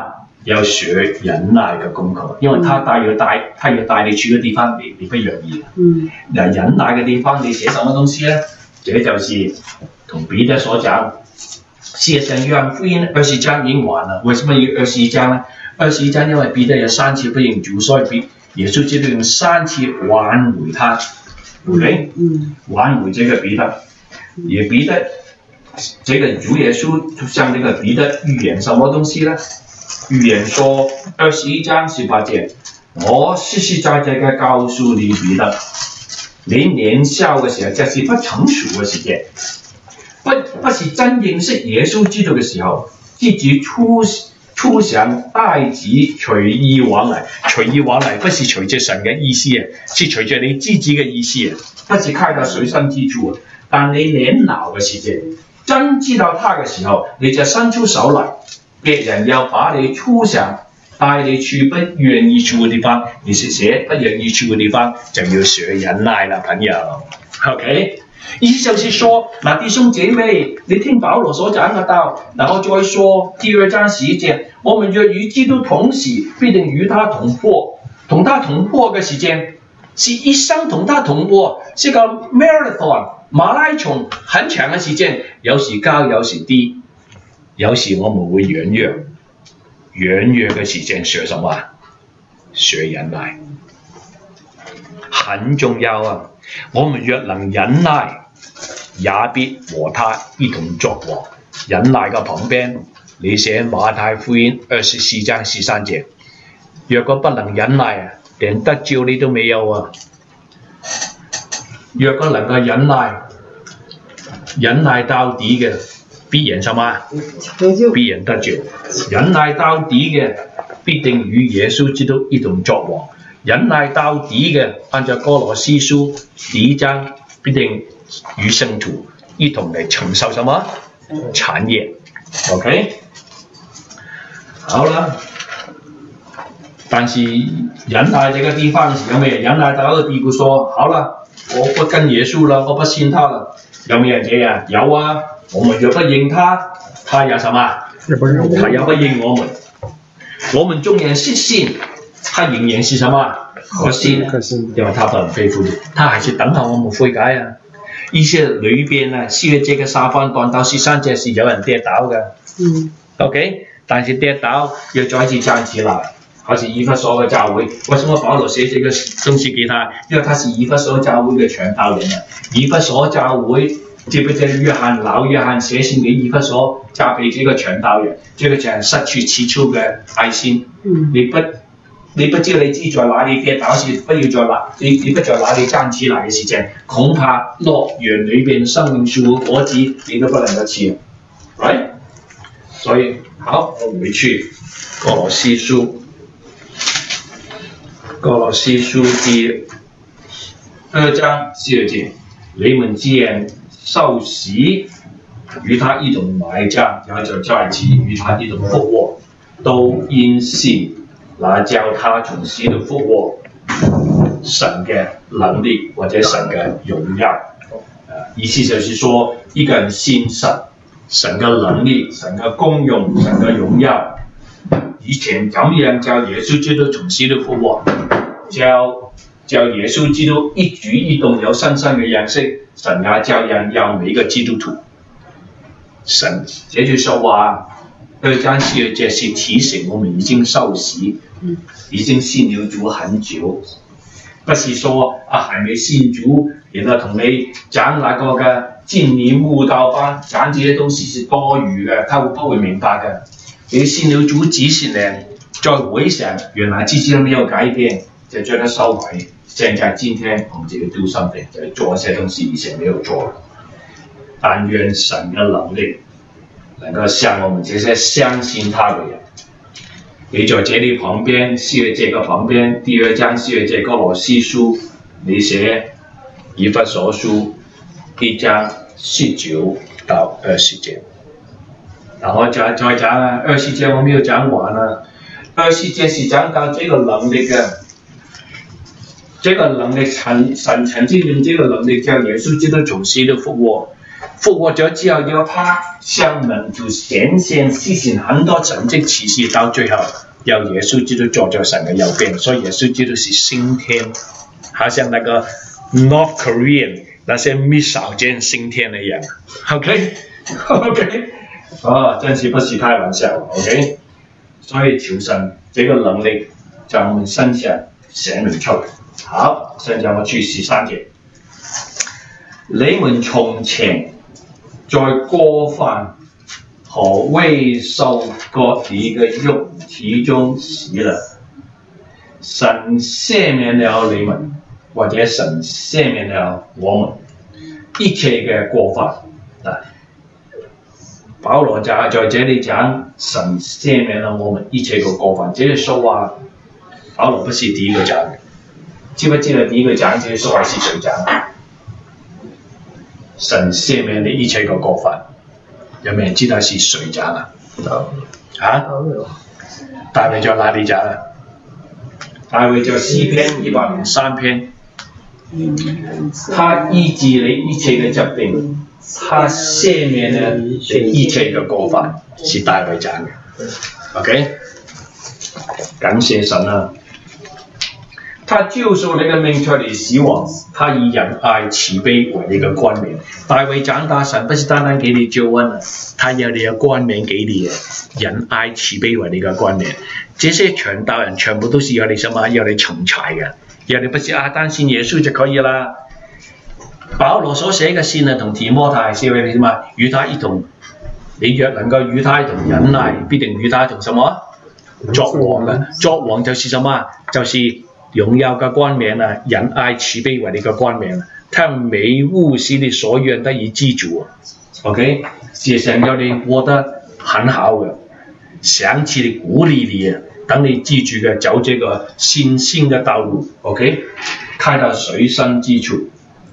要學忍耐嘅功課，因為他帶要帶，他要帶你去嘅地方，你你不容易。嗯。嗱，忍耐嘅地方，你寫什麼東西咧？這就是同彼得所講，事實上約翰福音二十章已經完了。為什麼要二十一章呢？二十一章因為彼得有三次不認主，所以彼耶穌基督用三次挽回他，對不對？嗯。挽回這個彼得，而彼得，這個主耶穌就向這個彼得預言什麼東西呢？預言說二十一章十八節，我實實在在嘅告訴你彼得，你年少嘅時候，就是不成熟嘅時間，不不是真認識耶穌基督嘅時候，自己初初想帶子隨意往來，隨意往來不是隨着神嘅意思啊，是隨着你自己嘅意思啊，不是開到水深之處啊。但你年老嘅時間，真知道他嘅時候，你就伸出手來。別人要把你初想帶你去不願意去嘅地方，你是寫不願意去嘅地方，就要學忍耐啦，朋友。OK， 意思就是說，嗱，弟兄姐妹，你聽保羅所講嘅道，然後再說第二章十一節，我們若與基督同死，必定與他同活。同他同活嘅時間，是一生同他同活，是個 marathon 馬拉松，很長嘅時間，有時高，有時低。有時我們會軟弱，軟弱嘅時間學什麼？學忍耐，很重要啊！我們若能忍耐，也必和他一同作王。忍耐嘅旁邊，你寫馬太福音二十四章十三節。若果不能忍耐啊，連得救你都沒有啊！若果能夠忍耐，忍耐到底嘅。必然什麼？必然得救。忍耐到底嘅，必定與耶穌基督一同作王。忍耐到底嘅，按照哥羅西書第一章，必定與聖徒一同嚟承受什麼產業。OK， 好啦。但是忍耐這個地方有沒有忍耐到一個地步說，好了，我不跟耶穌了，我不信他了，有沒有這樣？有啊。我們若不認他，他有什麼？他也不認我們。我們縱然是信，他仍然是什麼？不信，因為他不能恢復，他還是等候我們悔改啊。意思裏邊啊，四月節嘅撒番講到十三節是有人跌倒嘅。嗯。OK， 但是跌倒要再次站起來，好似以弗所嘅教會。為什麼保羅寫這個東西給他？因為他是以弗所教會嘅傳道人啊。以弗所教會。記不記得約翰老約翰寫信給以弗所，交俾這個傳道人，這個就係失去起初嘅愛心。嗯、你不你不知道你自己在哪裡跌倒時，不要在哪你你不在哪裡站起來嘅時間，恐怕樂園裏邊生命樹嘅果子你都不能夠吃。right？ 所以好，我回去歌羅西書，歌羅西書第二章十二節，你們既然受死，與他一同埋葬，然後就再次與他一同復活，都因信那叫他從死裏復活神嘅能力或者神嘅榮耀。意思就是說，一個人信神，神嘅能力、神嘅功用、神嘅榮耀，以前咁樣叫耶穌基督從死裏復活，叫叫耶穌基督一舉一動有新生嘅樣式。神也照樣要每一個基督徒。神這句說話，二章十二節是提醒我們已經受洗，已經信了主很久，不是說啊還沒信主，然後同你講那個嘅經典悟道班，講這些東西是多餘嘅，他會不會明白嘅？你信了主幾十年，再回想原來自己都沒有改變，就覺得收回。現在今天我們就要 do something， 就做一些東西以前沒有做。但願神的能力能夠向我們這些相信他的人。你在這裏旁邊，四月這個旁邊，第二章四月這個歌羅西書，你寫以弗所書一章十九到二十節。然後再再講啊，二十節我沒有講完啊，二十節是講到這個能力嘅。這個能力神神曾經用這個能力叫耶穌基督從死裏復活，復活咗之後要他向門徒顯現，施行很多神蹟奇事，到最後有耶穌基督坐在神嘅右邊，所以耶穌基督是升天，好像那個 North Korean 那些 missile 這樣升天一樣。OK OK， 哦，真是不是開玩笑 OK， 所以求神這個能力在我們身上顯明出來。好，現在我去十三節，你們從前在過犯和未受割禮嘅肉體中死了，神赦免了你們，或者神赦免了我們一切嘅過犯。啊，保羅就在這裡講神赦免了我們一切嘅過犯，這些說話保羅不是第一個講嘅，知不知道第一個講這些說話是誰講的？神赦免你一切嘅過犯，有沒有人知道是誰講啊？啊？大衛在哪裡講啊？大衛在詩篇一百零三篇，他醫治你一切嘅疾病，他赦免了你一切嘅過犯，是大衛講嘅。OK， 感謝神啊！他救贖你的命脫離死亡，他以仁愛慈悲為你的冠冕。大衛長大，神不是單單給你救恩啊，他有你的冠冕給你，仁愛慈悲為你的冠冕。這些傳道人全部都是要你什麼？要你成才嘅，要你不是啊，單信耶穌就可以啦。保羅所寫嘅信呢，同提摩太是為你什麼？與他一同，你若能夠與他一同忍耐，必定與他一同什麼？作王嘅，作王就是什麼？就是榮耀嘅冠冕啊，仁愛慈悲為你嘅冠冕，他美物使你所願得以知足。OK， 是想要你過得很好嘅，想起你鼓勵你啊，等你記住嘅走這個信心嘅道路。OK， 開到水深之處。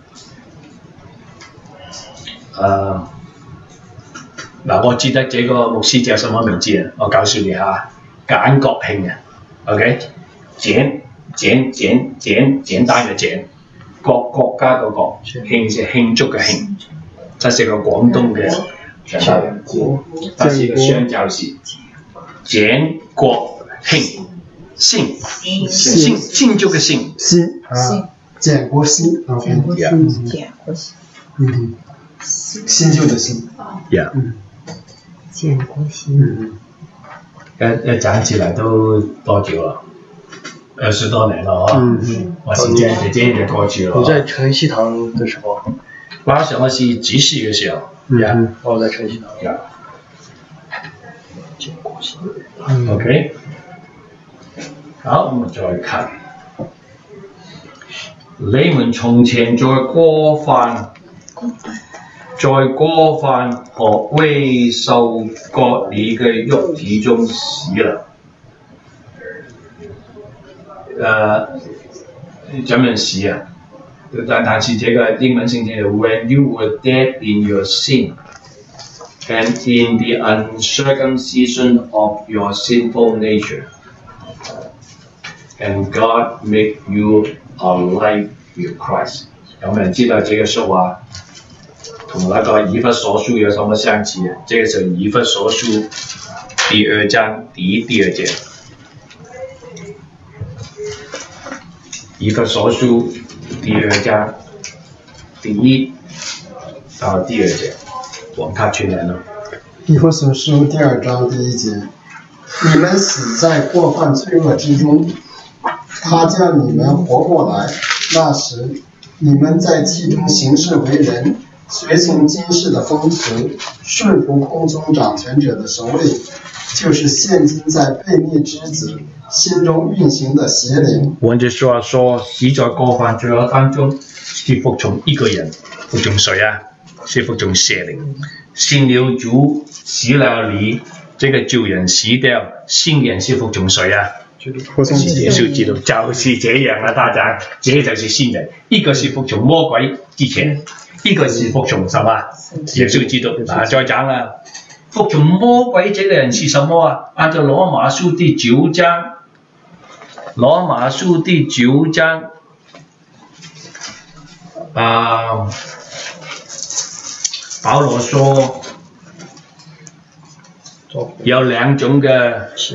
啊，嗱，我記得這個牧師叫什麼名字啊？我告訴你下，簡國慶啊。OK， 簡。簡簡簡簡單嘅簡，國國家嗰個慶是慶祝嘅慶，這是個廣東嘅傳道人，他是一個宣教士，簡國慶，慶慶慶祝嘅慶， 新啊，簡國新 ，OK， 簡國新，簡國新， 嗯，新舊的新 ，yeah， 嗯， 簡國新， 嗯， 一一講起來都多久了？二十多年了啊！ 嗯， 我現在姐姐也過去了。 你在晨曦堂的時候， 那時候是執事嘅時候，呀、 嗯，我在晨曦堂。 呀、 嗯 OK， 好，我們再看，你們從前在過犯，在過犯和未受割禮嘅肉體中死了。呃，怎樣死啊？但但是這個英文聖經係 When you were dead in your sin and in the uncircumcision of your sinful nature, and God made you alive with Christ。有冇人知道這個說話同那個以弗所書有什麼相似啊？這個是以弗所書第二章第第二節。以弗所書第二章第一到第二節，我們看全年了。 以弗所書第二章第一節，你們死在過犯罪惡之中，他叫你們活過來。那時你們在其中行事為人，隨從今世的風俗，順服空中掌權者的首領，就是現今在悖逆之子心中運行的邪靈。 換句說話說，死在過犯罪惡當中，是服從一個人，服從誰啊？是服從邪靈。信了主，死了你，這個舊人死掉，新人是服從誰啊？耶穌基督，就是這樣啦，大家，這就是新人。一個是服從魔鬼之前，一個是服從什麼？耶穌基督。嗱，再講啦，服從魔鬼這個人是什麼啊？按照羅馬書第九章，羅馬書第九章，啊，保羅說有兩種嘅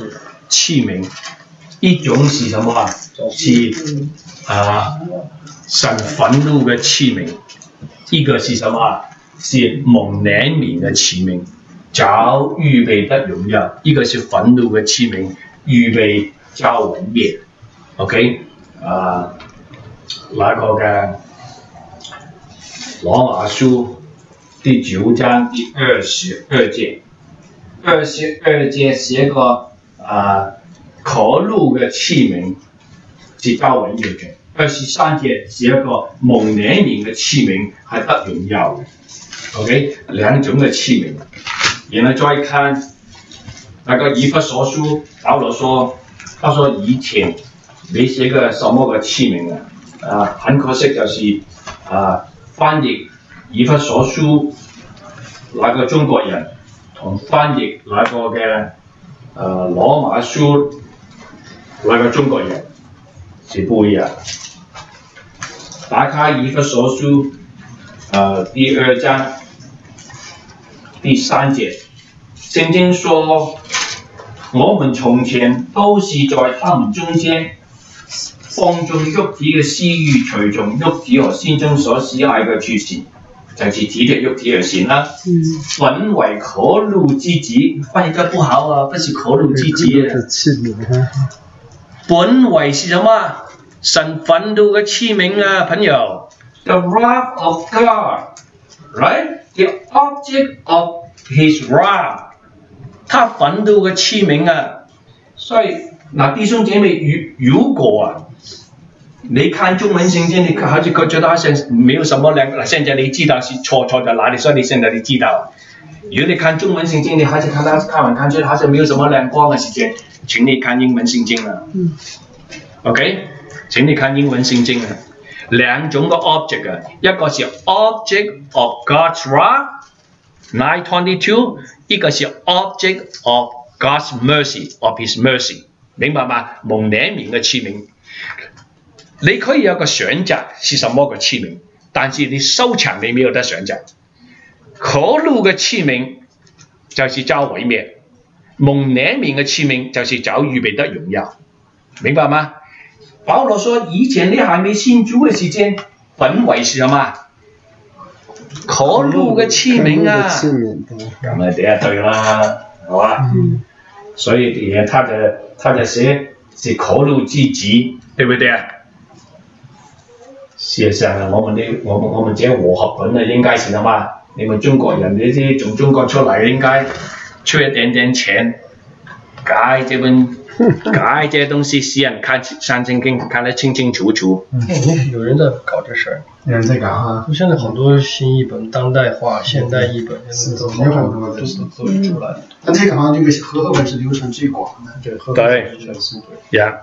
器皿，一種是什麼啊？是啊神憤怒嘅器皿，一個是什麼啊？是蒙憐憫嘅器皿，早預備得榮耀，一個是憤怒嘅器皿，預備遭毀滅。OK 啊，那個嘅羅馬書第九章第二十二節，二十二節寫個啊可怒嘅器皿是遭毀滅嘅，二十三節寫個蒙憐憫嘅器皿係得榮耀嘅。OK， 兩種嘅器皿，然後再看那個以弗所書，保羅說，他說以前沒寫個什麼嘅器皿啊，啊，很可惜就是啊翻譯以弗所書那個中國人同翻譯那個嘅誒羅馬書那個中國人是不一樣。打開以弗所書。呃，第二章第三節，聖經說：我們從前都是在他們中間，放縱肉體嘅私欲，隨從肉體和心中所喜愛嘅處事，就是體貼肉體而行啦。本為可怒之子，翻譯得不好啊，不是可怒之子啊。本為是什麼？神憤怒嘅器皿啊，朋友。The wrath of God, right? The object of His wrath， 他憤怒嘅器皿啊，所以嗱弟兄姐妹，如如果啊，你看中文聖經，你好似覺得好像沒有什麼亮，嗱現在你知道是錯錯在哪裡，所以你現在你知道。如果你看中文聖經，你還是看到看完看出好像沒有什麼亮光嘅時間，請你看英文聖經啦。嗯、OK， 請你看英文聖經啊。兩種嘅 object 啊，一個是 object of God's wrath nine twenty-two， 一個是 object of God's mercy of His mercy， 明白嗎？蒙憐憫嘅器皿，你可以有個選擇是什麼嘅器皿，但是你收藏你沒有得選擇。可怒嘅器皿就是遭毀滅，蒙憐憫嘅器皿就是早預備得榮耀，明白嗎？保羅說：以前你還沒信主嘅時間，本為是什麼？可怒嘅器皿啊！咁咪第一對啦，好吧？嗯、所以底下他的他的寫是可怒之子，對不對啊？事實上，我們啲我們我們這和合本啊，應該是什麼？你們中國人呢啲從中國出來，應該出一點點錢，改這本。改這些東西，使人看三聖經看得清清楚楚。 嗯，有人在搞這事兒， 有人在搞啊。 就現在很多新譯本、當代化、現代譯本，現在都好多都都都出來了。 但這個好像這個和合本是流傳最廣的。 對，和合本是最對。呀。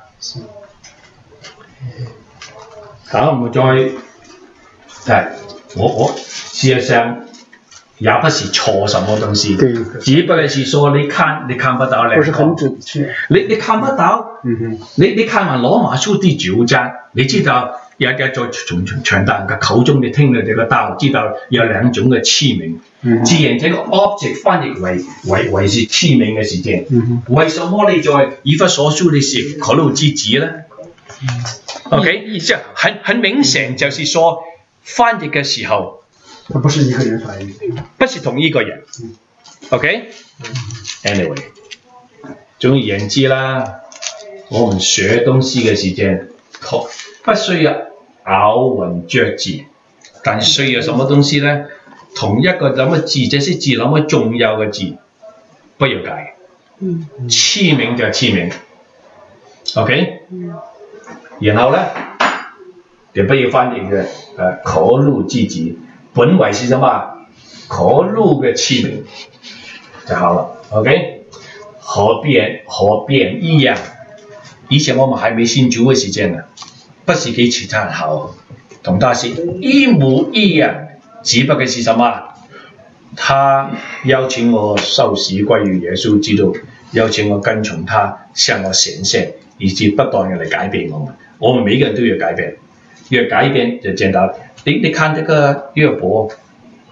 好，我們再，係我我事實上。也不是錯什麼東西，對只不過是說你看你看不到兩個，不是很準確。你你看不到，嗯、哼你你看完羅馬書第九章，你知道有有在從傳道人嘅口中你聽到這個道，知道有兩種嘅器皿。嗯、既然這個 object 翻譯為為為是器皿嘅時間，嗯、哼為什麼你在以弗所書你是可怒之子呢？嗯、OK，即係很很明顯就是說翻譯嘅時候。 它不是一個人翻譯， 不是同一個人。OK，anyway，、okay? 總而言之啦，我們學東西嘅時間，不需要咬文嚼字，但需要什麼東西呢？同一個什麼字，這些字那麼重要嘅字，不要改。嗯，器皿就器皿。OK，、嗯、然後呢，就不要翻譯嘅誒可怒之子。本為是什麼？可怒嘅器皿就好了 ，OK？ 和便和便一樣，以前我們還沒信主嘅時間呢，不是比其他人好，同他是一模一樣，只不過是什麼？他邀請我受洗歸於耶穌基督，邀請我跟從他，向我顯現，以致不斷嘅嚟改變我們。我們每一個人都要改變，要改變就見到。你你看這個約伯，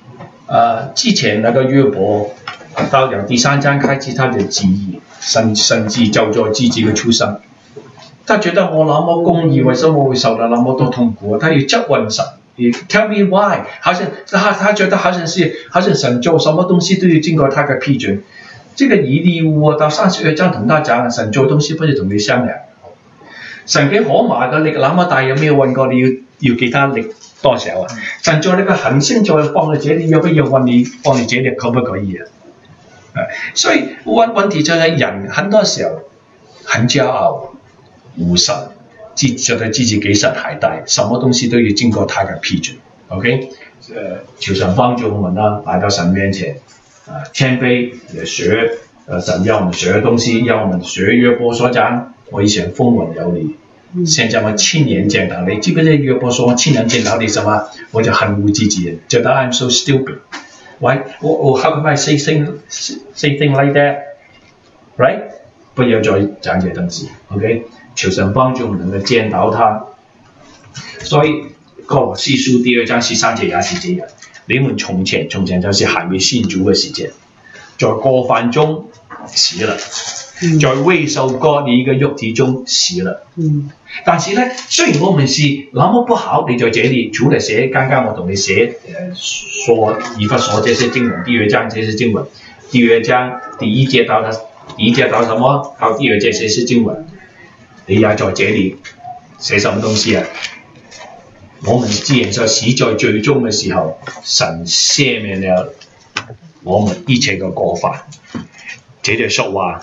呃，之前那個約伯到由第三章開始，他的旨意，神甚至就在自己的出生。他覺得我那麼公義，為什麼會受到那麼多痛苦？他要質問神。Tell me why？ 好像他他覺得好像是好像神做什麼東西都要經過他的批准。這個以利烏到三十二章同他講，神做東西不是同你商量。神給河馬的力那麼大，有沒有問過你要要給他力多少啊？神做那個恆星在放在這裡，要不要問你放在這裡可不可以啊？所以問問題就係人很多時候很驕傲。無神，自覺得自己幾神還大，什麼東西都要經過他嘅批准。OK， 呃，求神幫助我們啦，來到神面前，啊、呃，謙卑也學，呃，神要我們學嘅東西，要我們學約伯所講，我以前風聞有你，現在我親眼見到你。記不記得約伯說親眼見到你什麼？我就恨惡自己，覺得 I'm so stupid。Why？ 我我 how can I say thing say thing like that？Right？ 不要再講這些東西。OK。求神幫助我們能夠見到他，所以哥羅西書第二章十三節也是這樣。你們從前從前就是還未信主嘅時節，在過犯中死了，嗯、在未受割禮嘅肉體中死了。嗯、但是呢，雖然我們是那麼不好，你在這裡除了寫剛剛我同你寫呃說以弗所這些經文，第二章這些經文，第二章第一節到的第一節到什麼？到第二節這些經文。你也在這裡寫什麼東西啊？我們既然就死在最終嘅時候，神赦免了我們一切嘅過犯。這句說話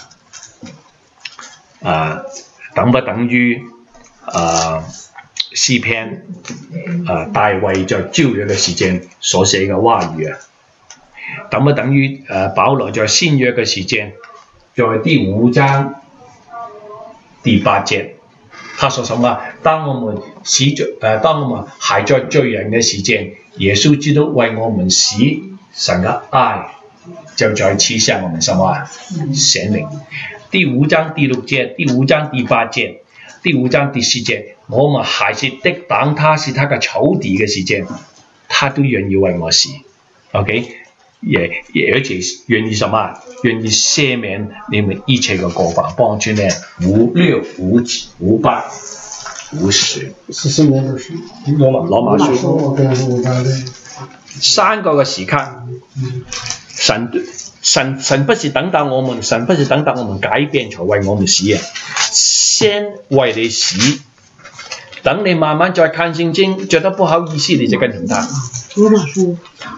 啊，等不等於啊詩篇啊大衛在舊約嘅時間所寫嘅話語啊？等不等於誒、啊、保羅在新約嘅時間，在第五章第八節，他說什麼？當我們死在誒，當我們還在罪人嘅時間，耶穌基督為我們死，神嘅愛就在此向我們什麼顯明。第五章第六節，第五章第八節，第五章第十節，我們還是敵擋他是他嘅仇敵嘅時間，他都願意為我死。OK。也也而且願意什麼？願意赦免你們一切嘅過犯，幫助呢五六五七五八五十。 是什麼的書？ 羅馬羅馬書。三個嘅時刻，神神神不是等到我們，神不是等到我們改變才為我們死啊，先為你死。等你慢慢再看聖經，覺得不好意思，你就跟從他。 羅馬書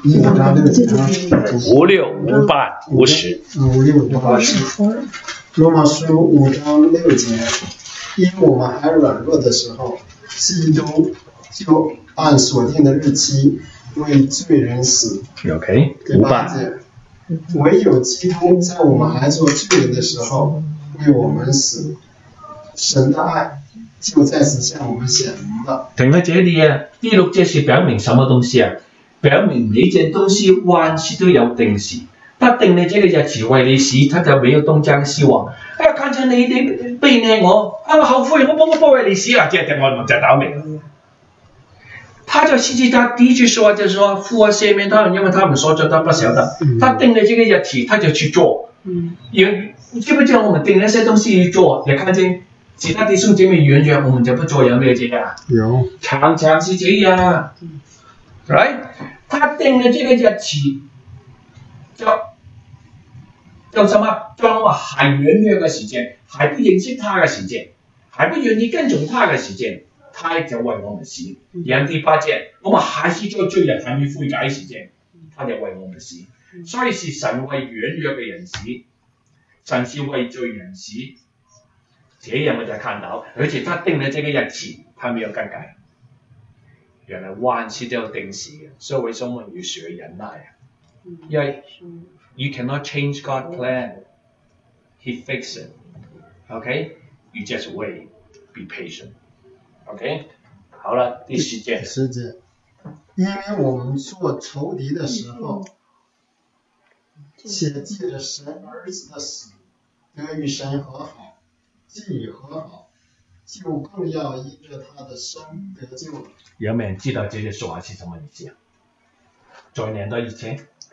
五六五八五十。 五六五八十。羅馬書五章六節，因我們還軟弱的時候，基督就按所定的日期為罪人死。 OK。 第八節，唯有基督在我們還做罪人的時候為我們死，神的愛就在此向我們顯明了。 停喺這裡啊！第六節是表明什麼東西啊？表明每件東西萬事都有定時，他定你這個日子為你死，他就沒有東張西望。哎呀，看見你哋背叛我，啊，我後悔，我不我不為你死啊！這這我就倒霉。他就實際他第一句說話就是說父啊赦免他們，因為他們所做的不曉得。他定你這個日子，他就去做。嗯，基本上我們定那些東西去做，你看見其他弟兄姐妹軟弱，我們就不做，有沒有這樣？ 有， 常常是這樣。Right？ 他定了這個日子，就就什麼？當我還軟弱嘅時間，還不認識他嘅時間，還不願意跟從他嘅時間，他就為我們死。然後第八節，我們還是在罪人還沒悔改嘅時間，他就為我們死。所以是神為軟弱嘅人死，神是為罪人死。這樣我就看到，而且他定了這個日子，他沒有更改。原來萬事都有定時嘅，所以為什麼要學忍耐啊？因為 you cannot change God's plan, He fix it. OK, you just wait, be patient. OK， 好了，第十節。 十節，因為我們做仇敵的時候，且借着神兒子的死，得與神和好，既已和好，就更要因着他的生得救了。 有沒有人知道這些說話是什麼意思啊？再念多一次。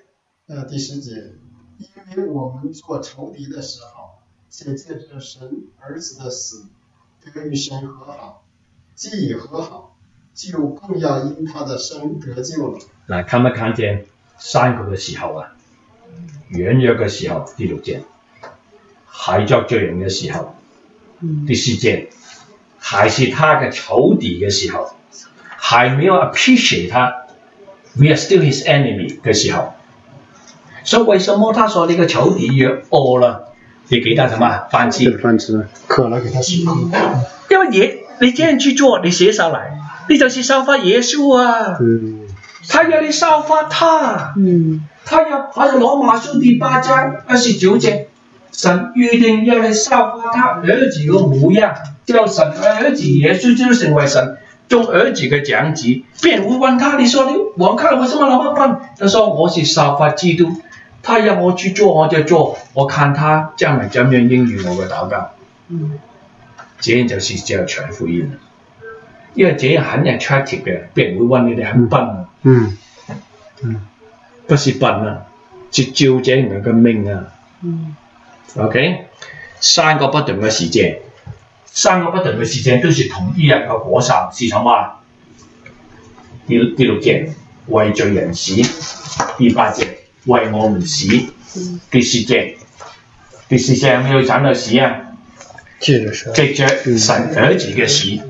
呃，第十节，因为我们做仇敌的时候，且借着神儿子的死得与神和好，既已和好，就更要因他的生得救了。 嗱，看唔看見三個嘅時候啊？軟弱嘅時候，第六節；還作罪人嘅時候，第四節；還是他嘅仇敵嘅時候，還沒有 appreciate 他 ，we are still his enemy 嘅時候。所以為什麼他說你個仇敵若餓了，你給他什麼飯吃？ 飯吃，渴了給他水喝。 因為耶，你這樣去做，你寫上來，你就是效法耶穌啊。 嗯。 他要你效法他。 嗯。 他要好像羅馬書第八章二十九節，神預定要你效法他兒子嘅模樣，叫神兒子耶穌就成為神眾兒子嘅長子。別人會問他，你說你王卡為什麼那麼笨？他說我是效法基督，他要我去做我就做，我看他將來怎樣應允我嘅禱告。嗯，這樣就是叫傳福音。因為這樣很 attractive 嘅，別人會問你哋很笨啊。 嗯嗯。 不是笨啊，是照這人嘅命啊。嗯。OK， 三個不同嘅事件，三個不同嘅事件都是同一樣嘅果實，是什麼？第第六節為罪人死，第八節為我們死，第四節第四節有沒有講到死啊？ 借着神， 藉着神兒子嘅死，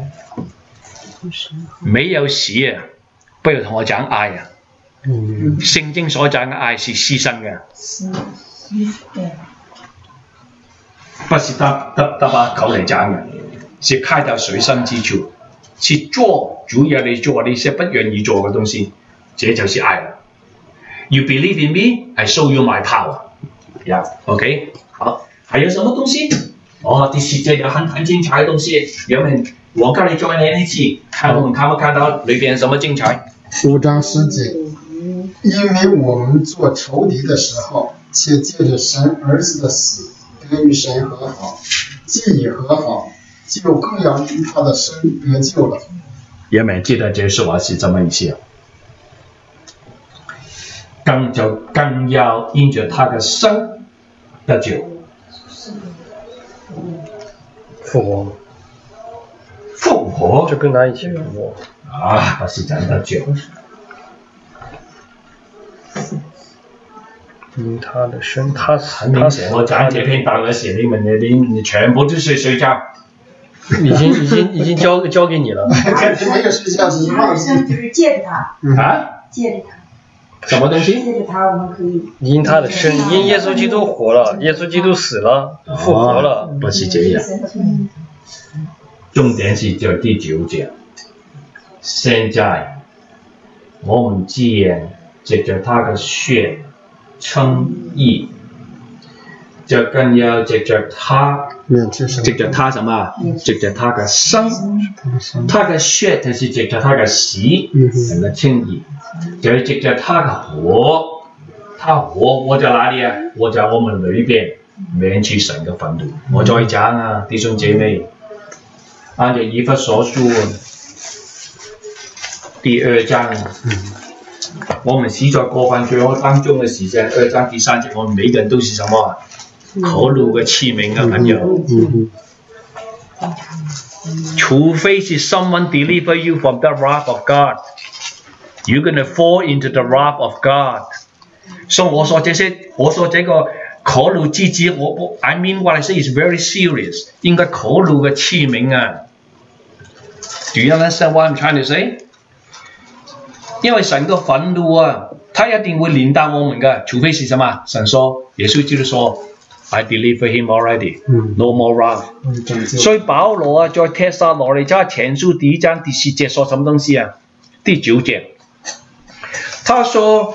沒有死啊！不要同我講愛啊！嗯，聖經所講嘅愛是犧牲嘅，不是得得得把口嚟講嘅，是開到水深之處，是做主要你做你些不願意做嘅東西，這就是愛啦。You believe in me, I show you my power. Yeah, OK， 好，還有什麼東西？哦，第十節有很很精彩嘅東西，有冇？我教你再嚟一次，看我們看不看到裏邊什麼精彩？ 五章十節。因為我們做仇敵的時候，且借着神兒子的死得與神和好，既已和好，就更要因他的生得救了。 有沒有記得這句話是怎麼意思啊？更就更要因着他的生得救。 復活。 復活？ 就跟他一起復活。 啊，不是講得救。 因他的生，他很明顯，我講這篇道嘅時，你們你你全部都是睡覺。 已經已經已經交交給你了。 沒有睡覺，是忘記。 就是借着他。 啊？ 借着他。 什麼東西？ 借着他，我們可以。 因他的生，因耶穌基督活了，耶穌基督死了，復活了。 哦，不是這樣。重點是就第九節。現在我們既然藉着他的血稱義，就更要藉着他，藉着他什麼？藉着他的生，他的血就是藉着他的死，能夠稱義，就是藉着他的活，他活活在哪裡啊？活在我們裏邊，免去神嘅憤怒。我再講啊，弟兄姐妹，按照以弗所書第二章。我們死在過犯罪惡當中嘅時間，二章第三節，我們每個人都是什麼？可怒嘅器皿啊，朋友。除非是 someone deliver you from the wrath of God， you're gonna fall into the wrath of God。所以我說這些，我說這個可怒之子，我我 I mean what I say is very serious， 應該可怒嘅器皿啊。Do you understand what I'm trying to say？因為神嘅憤怒啊，他一定會臨到我們嘅，除非是什麼？神說，耶穌基督說 ，I deliver him already，no more wrath。所以保羅啊，在帖撒羅尼迦前書第一章第四節說什麼東西啊？第九節，他說，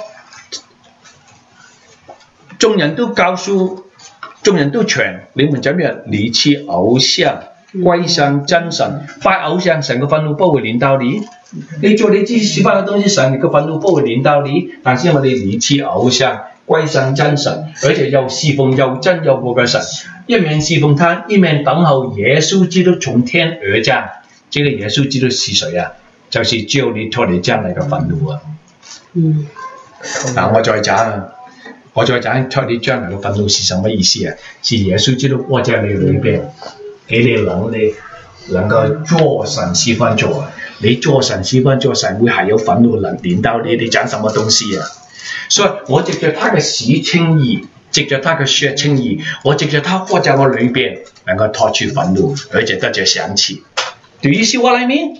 眾人都告訴，眾人都傳，你們怎樣離棄偶像，歸向真神，拜偶像，神嘅憤怒不會臨到你。你做你自己喜歡嘅東西，神嘅憤怒不會臨到你，但是因為你離棄偶像，歸向真神，而且又侍奉又真又活嘅神，一面侍奉他，一面等候耶穌基督從天而降。這個耶穌基督是誰啊？就是救你脫離將來嘅憤怒啊！嗯，嗱，我再講啊， 我再講出你將來嘅憤怒是什麼意思啊？是耶穌基督握在你裏邊，給你能力能夠做神喜歡做。你做神喜歡做，神會還有憤怒能臨到你，你講什麼東西啊？所以我藉着他嘅死稱義，藉着他嘅血稱義，我藉着他握在我裏邊，能夠脫去憤怒，而且得着賞賜。Do you see what I mean?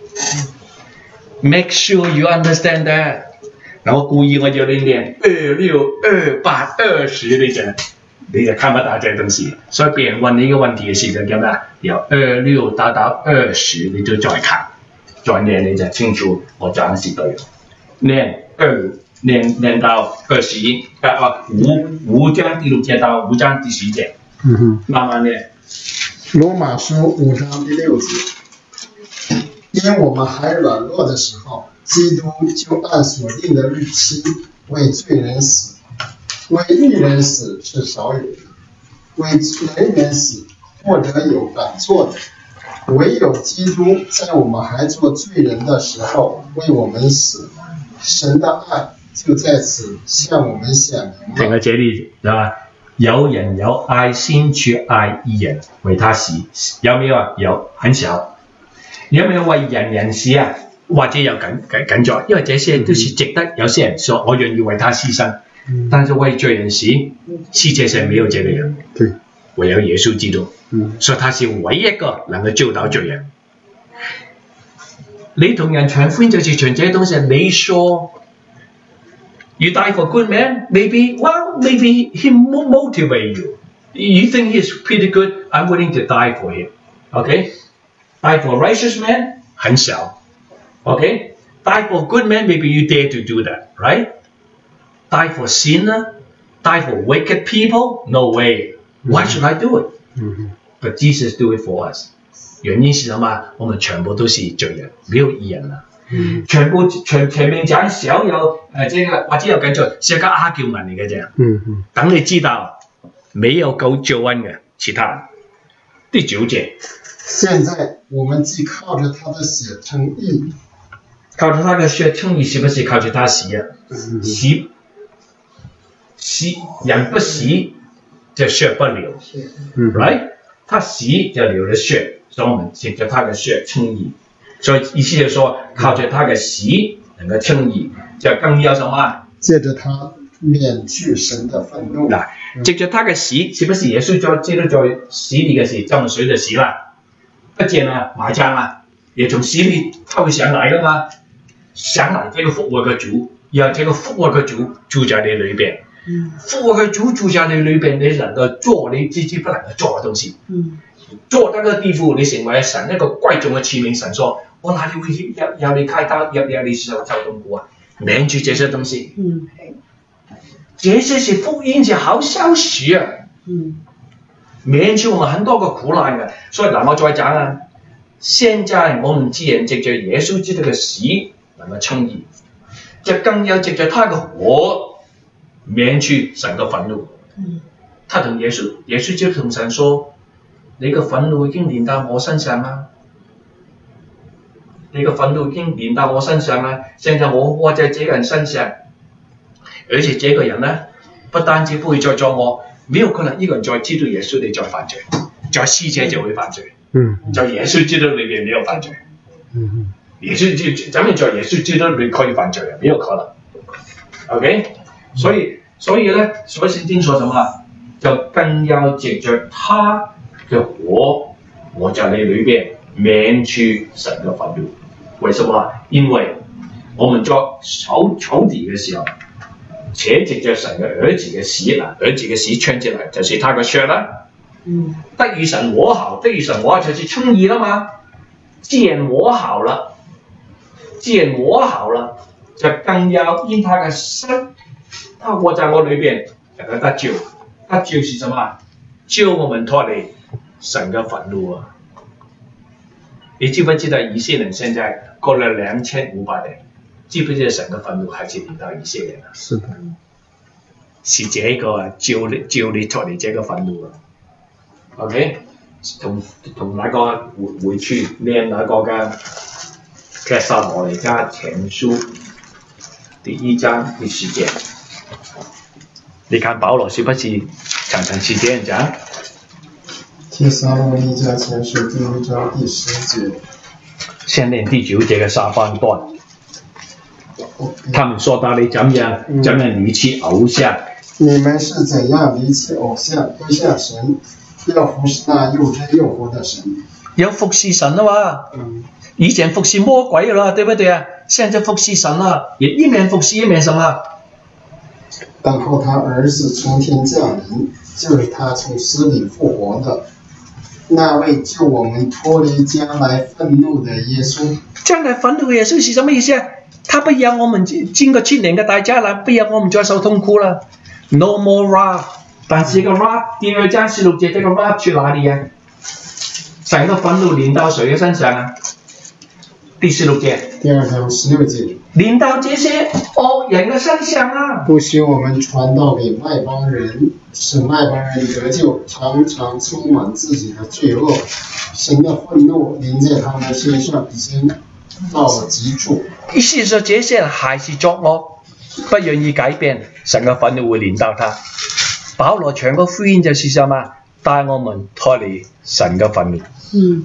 Make sure you understand that. 然後故意我要你念二六二八二十，你就你就看不到這東西。所以別人問你一個問題嘅時候，叫咩啊？由二六打到二十，你就再看，再念你就清楚我講的是對。念二念念到二十一，啊五五章第六節到五章第十節，嗯哼，慢慢念。 羅馬書五章第六節，因我們還軟弱的時候，基督就按所定的日期為罪人死，為義人死是少有的，為罪人死或者有敢做的。唯有基督在我們還做罪人的時候為我們死，神的愛就在此向我們顯明了。 整個這裏係嘛？有人有愛心去愛義人，為他死，有沒有啊？有，很少。有沒有為人人死啊？或者有緊緊緊咗？因為這些都是值得有些人說我願意為他犧牲，嗯、但是為罪人死，世界上沒有這個人，對，唯有耶穌基督。嗯、所以他是唯一一個能夠救到罪人。你同人傳福音就是傳這些東西，你說 You die for good man, maybe well maybe he motivate you. You think he's pretty good, I'm willing to die for him. Okay? Die for a righteous man, 很少。Okay? Die for good man, maybe you dare to do that, right? Die for sinner, die for wicked people, no way. Why should I do it? Mm-hmm. But Jesus do it for us. 原因是什麼？我們全部都是罪人，沒有義人啦。嗯、全部全前面講少有誒，這個或者有緊做，是一個阿叫文嚟嘅啫。嗯嗯。等你知道，沒有夠救恩嘅其他。第九節。 現在我們既靠着他的血稱義， 靠着他的血稱義，是不是靠着他洗啊？洗洗人不洗就血不流，嗯 ，right？ 他洗就流了血，所以我們藉着他的血稱義。所以意思就是說，靠着他的洗能夠稱義，就更要什麼？ 借着他免去神的憤怒。 嗱，藉着他的洗，是不是耶穌在基督在洗裏嘅時浸水就洗啦？不見啊，埋葬啊，也從洗裏他會上來噶嘛？上來這個復活嘅主，然後這個復活嘅主住在你裏邊。嗯，復活嘅主住在你裏邊，你能夠做你自己不能夠做嘅東西。嗯，做到個地步，你成為神一個貴重嘅器皿。神說：我哪裡會要要你開刀，要要你受受痛苦啊？免去這些東西。嗯，這些是福音，是好消息啊。嗯，免去我們很多個苦難嘅。所以嗱，我再講啊，現在我們既然藉着耶穌基督嘅死能夠稱義，就更要藉着他嘅活。免去神的憤怒，他同耶穌，耶穌就同神說：你個憤怒已經臨到我身上啦，你個憤怒已經臨到我身上啦。現在我握在這個人身上，而且這個人呢，不單止不會再做我，沒有可能一個人再知道耶穌你再犯罪，在世界就會犯罪。嗯，在耶穌基督裏邊沒有犯罪。嗯，耶穌基督，咱們在耶穌基督裏可以犯罪啊，沒有可能。OK。所以，所以呢，所以聖經說什麼？就更要藉着他的活，活在你裏邊，免去神的憤怒。為什麼？因為我們做仇仇敵嘅時候，且藉着神嘅兒子嘅死啦，兒子嘅死穿進來，就是他嘅血啦。嗯，得與神和好，得與神和好就是稱義啦嘛。既然和好了，既然和好了，就更要因他嘅身。他活在我裏邊，能夠得救。得救是什麼？救我們脫離神嘅憤怒啊！你知不知道以色列人現在過了兩千五百年，知不知道神嘅憤怒還是臨到以色列人啊？是的，是這個啊，救你救你脫離這個憤怒啊。OK， 同同那個回回去念那個嘅帖撒羅尼迦前書第一章第十節。 你看保羅是不是常常是這樣講？ 帖撒羅尼迦前書第一章第十節。 先念第九節嘅下半段。他們說到你怎樣、嗯、怎樣離棄偶像。 你們是怎樣離棄偶像，歸向神，要服侍那又真又活的神。 要服侍神啊嘛，嗯、以前服侍魔鬼啦，對不對啊？現在服侍神啦，也一面服侍一面什麼？ 等候他兒子從天降臨，就是他從死裏復活的那位救我們脫離將來憤怒的耶穌。 將來憤怒的耶穌是什麼意思啊？他不要我們經過七年嘅大災難，不要我們再受痛苦了 ，No more wrath。但是這個 wrath 第二章十六節，這個 wrath 去哪裡啊？神嘅憤怒臨到誰嘅身上啊？第十六節。 第二章十六節。 臨到這些惡人嘅身上啊！ 不許我們傳道給外邦人，使外邦人得救，常常充滿自己的罪惡。神的憤怒臨在他們身上，已經到了極處。 意思是說，這些人還是作惡，不願意改變，神嘅憤怒會臨到他。保羅傳個福音就是什麼？帶我們脫離神嘅憤怒。嗯。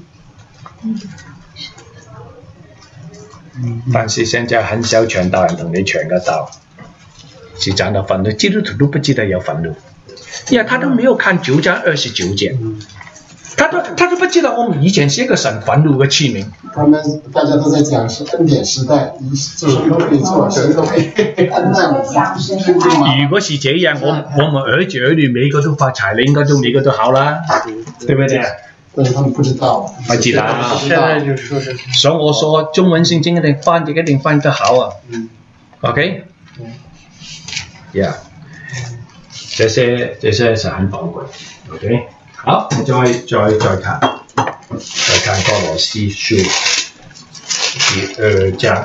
但是現在很少傳道人同你傳個道，是講到憤怒，基督徒都不知道有憤怒，因為他都沒有看九章二十九節，他都他都不知道我們以前是一個神憤怒嘅器皿。 他們大家都在講是恩典時代，什麼都可以做，誰都可以恩待我們。 如果是這樣，我我們兒子兒女每個都發財，你應該都每個都好啦，對不對？ 但是他們不知道， 不知道。 現在就說是， 所以我說中文聖經一定翻譯一定翻得好啊。 嗯。 OK。Yeah。這些這些是很寶貴。OK。好，再再再看，再看歌羅西書第二章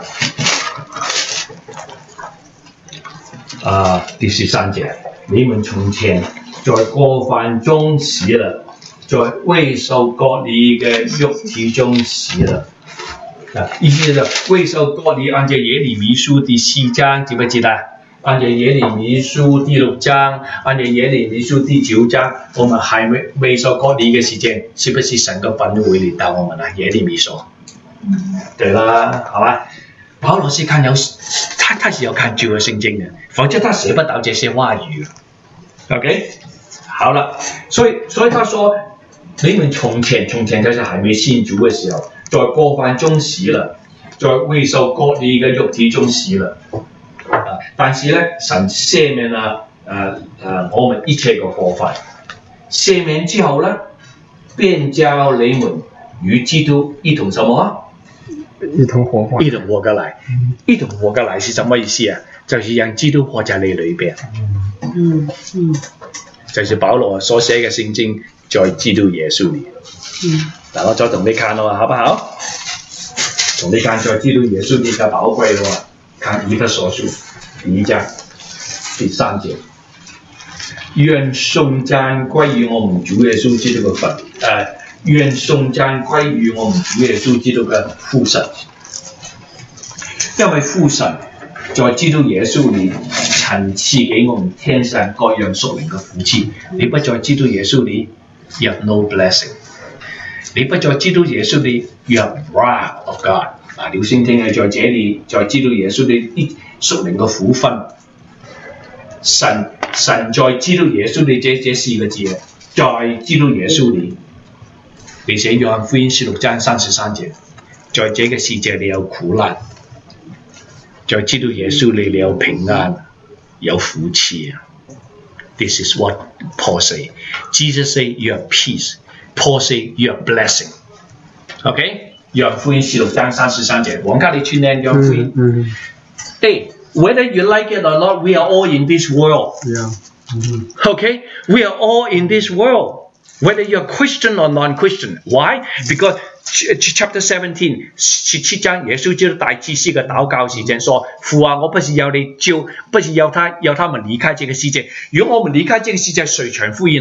啊第十三節，你們從前在過犯中死了。在未受割禮嘅肉體中死了，啊，意思是未受割禮，按照耶利米書第四章，記不記得？按照耶利米書第六章，按照耶利米書第九章，我們還未未受割禮嘅時間，是不是神嘅憤怒會臨到我們啊？耶利米說，對啦，好吧。保羅是看有，他他是有看舊嘅聖經嘅，否則他寫不到這些話語。OK， 好了，所以所以他說。你們從前從前就是還沒信主嘅時候，在過犯中死了，在未受割禮嘅肉體中死了。啊、但是呢，神赦免了誒誒我們一切嘅過犯，赦免之後呢，便叫你們與基督一同什麼？ 一同活過來。 一同活過來。嗯、一同活過來是什麼意思啊？就是讓基督活在你裏邊。嗯嗯。就是保羅所寫嘅聖經。在基督耶穌裏，嗯，嗱我再同你看咯，好不好？同你看在基督耶穌裏嘅寶貴咯，看以弗所書第一章第三節，願頌讚歸於我們主耶穌基督嘅份，誒，願頌讚歸於我們主耶穌基督嘅父神，因為父神在基督耶穌裏曾賜給我們天上各樣屬靈嘅福氣，你不在基督耶穌裏。You have no blessing。你不在基督耶穌裏 ，you have wrath of God。啊，了先聽係在這裏，在基督耶穌裏啲屬靈嘅苦分。神神在基督耶穌裏這這四個字，在基督耶穌裏，並且約翰福音十六章三十三節，在這個世界裏有苦難，在基督耶穌裏你有平安，有福氣。This is what Paul say. Jesus say you have peace. Paul say you have blessing. OK? 約翰福音十六章三十三節，往家裏去念約翰福音。嗯。Hey, whether you like it or not, we are all in this world. Yeah. Mm-hmm. OK? We are all in this world. Whether you're Christian or non-Christian. Why? Because chapter seventeen 十七章耶穌基督大祭司嘅禱告時間說：父啊，我不是要你召，不是要他要他們離開這個世界。如果我們離開這個世界，誰傳福音啊？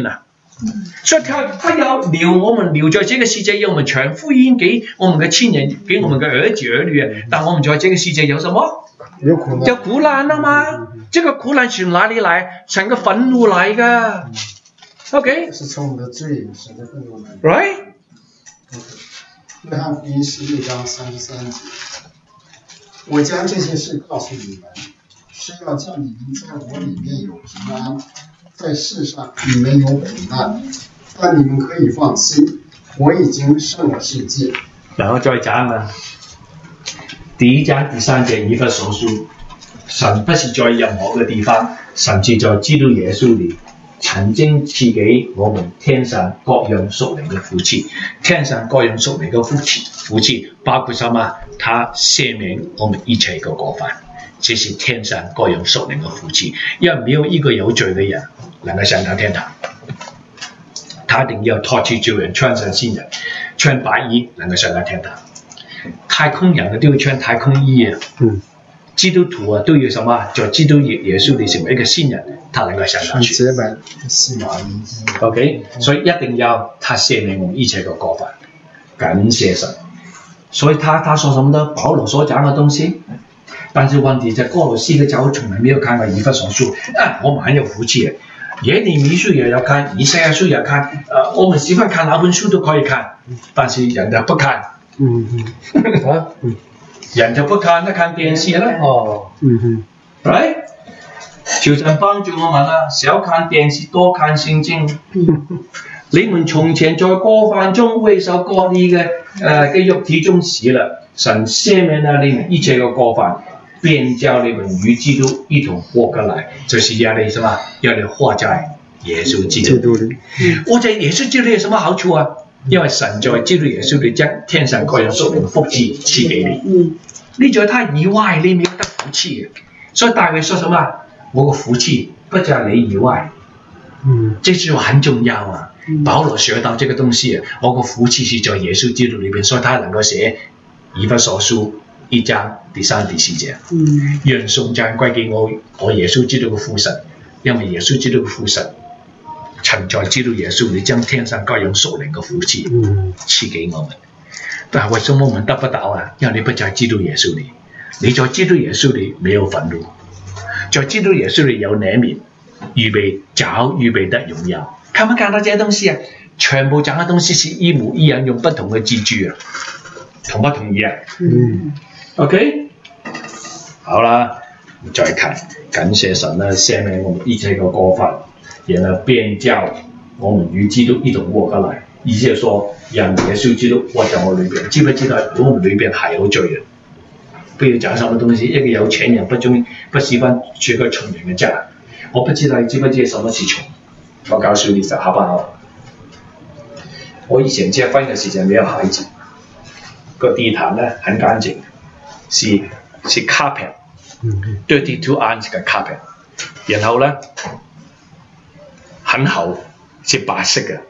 所以他他要留我们留在这个世界，要我们传福音给我们的亲人，给我们的儿子儿女。但我们在这个世界有什么？ 有苦难。 有苦难了吗？这个苦难是哪里来？从个愤怒来的。OK。 是从我们的罪神的愤怒来的。 Right。 约翰福音十六章三十三节，我将这些事告诉你们，是要叫你们在我里面有平安。在世上你们有苦难，但你们可以放心，我已经胜了世界。 然后再讲啊，第一章第三节以弗所書，神不是在任何嘅地方，甚至在基督耶穌裏，曾經賜給我們天上各樣屬靈嘅福氣。天上各樣屬靈嘅福氣，福氣包括什麼？他赦免我們一切嘅過犯。這是天上各樣屬靈嘅福氣，因為沒有一個有罪嘅人能夠上到天堂，他一定要脫去罪人，穿上新人，穿白衣能夠上到天堂。太空人都要穿太空衣啊！嗯，基督徒啊都要什麼？在基督耶穌裏成為一個新人，他能夠上到去。 潔白細麻衣。 OK，所以一定要他赦免我們一切嘅過犯，感謝神。所以他他說什麼呢？保羅所講嘅東西。但是問題在哥羅西的教會從來沒有看過以弗所書啊，我們很有福氣。耶利米書也要看，以賽亞書也要看，呃，我們喜歡看哪本書都可以看，但是人家不看。嗯嗯。啊，嗯，人就不看，那看電視啦。哦。嗯嗯。Right？ 求神幫助我們啦，少看電視，多看聖經。你們從前在過犯中為受割禮嘅誒嘅肉體中死了，神赦免了你們一切嘅過犯。便叫你們與基督一同活過來，就是要你什麼？要你活在耶穌基督裏。活在耶穌基督裏有什麼好處啊？因為神在基督耶穌裏將天上各樣屬靈福氣賜給你。你在他以外，你沒有得福氣。所以大衛說什麼？我個福氣不在你以外。嗯，這句話很重要啊。保羅學到這個東西啊，我個福氣是在耶穌基督裏邊，所以他能夠寫以弗所書。一章第三、第四節，嗯，讓頌讚歸給我，我耶穌基督嘅父神，因為耶穌基督嘅父神曾在基督耶穌裏將天上各樣屬靈嘅福氣賜給我們。但係為什麼我們得不到啊？因為你不在基督耶穌裏，你在基督耶穌裏沒有憤怒，在基督耶穌裏有憐憫，預備早預備得榮耀。看唔看到這些東西啊？全部講嘅東西是一模一樣，用不同嘅字句啊，同不同意啊？嗯。OK， 好啦，再看感謝神呢，赦免我們一切嘅過犯，然後便叫我們與基督一同活過來。意思係說，讓耶穌基督活在我裏邊。知不知道我們裏邊係有罪人？不要講什麼東西，一個有錢人不中意，不喜歡住個窮人嘅家。我不知道你知不知什麼是窮？我告訴你，好不好？我以前結婚嘅時候沒有孩子，個地毯呢很乾淨。是是 carpet，thirty two ounce 嘅 carpet， 然後呢很厚，是白色嘅。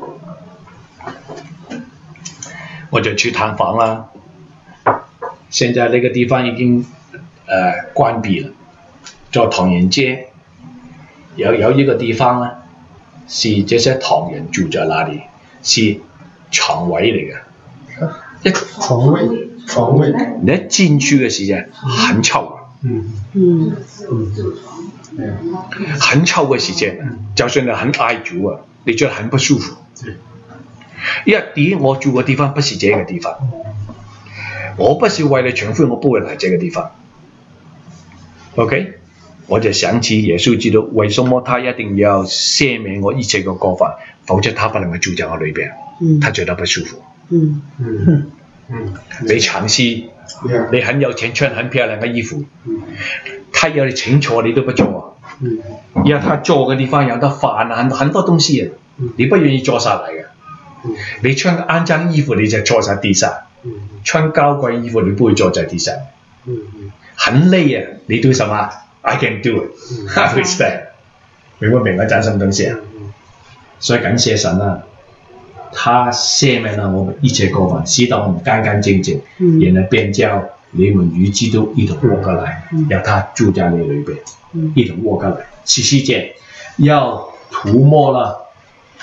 我就去探訪啦。現在呢個地方已經誒、呃、關閉了，在唐人街有有一個地方呢，是這些唐人住在那裡，是床位嚟嘅，一床位。床位， 你一進去嘅時候很臭，嗯嗯嗯，很臭嘅時候，就算你很愛主啊，你覺得很不舒服。因為第一，我住嘅地方不是這個地方，我不是為了傳福音，我不會來這個地方。OK， 我就想起耶穌基督，為什麼他一定要赦免我一切嘅過犯，否則他不能夠住在我裏邊，他覺得不舒服。嗯嗯。嗯，你嘗試，你很有錢，穿很漂亮嘅衣服，他要你請坐你都不坐，嗯，因為他坐嘅地方有得飯啊，很很多東西啊，你不願意坐下來嘅，嗯，你穿骯髒衣服你就坐在地上，嗯，穿高貴衣服你不會坐在地上，嗯，很累啊，你對什麼 ？I can do it，I will stand，明唔明我講什麼東西啊？所以感謝神啊！他赦免了我們一切過犯，使到我們乾乾淨淨，嗯、然後便叫你們與基督一同活過來，讓、嗯、他住在你裏邊，嗯、一同活過來。十四節要塗抹了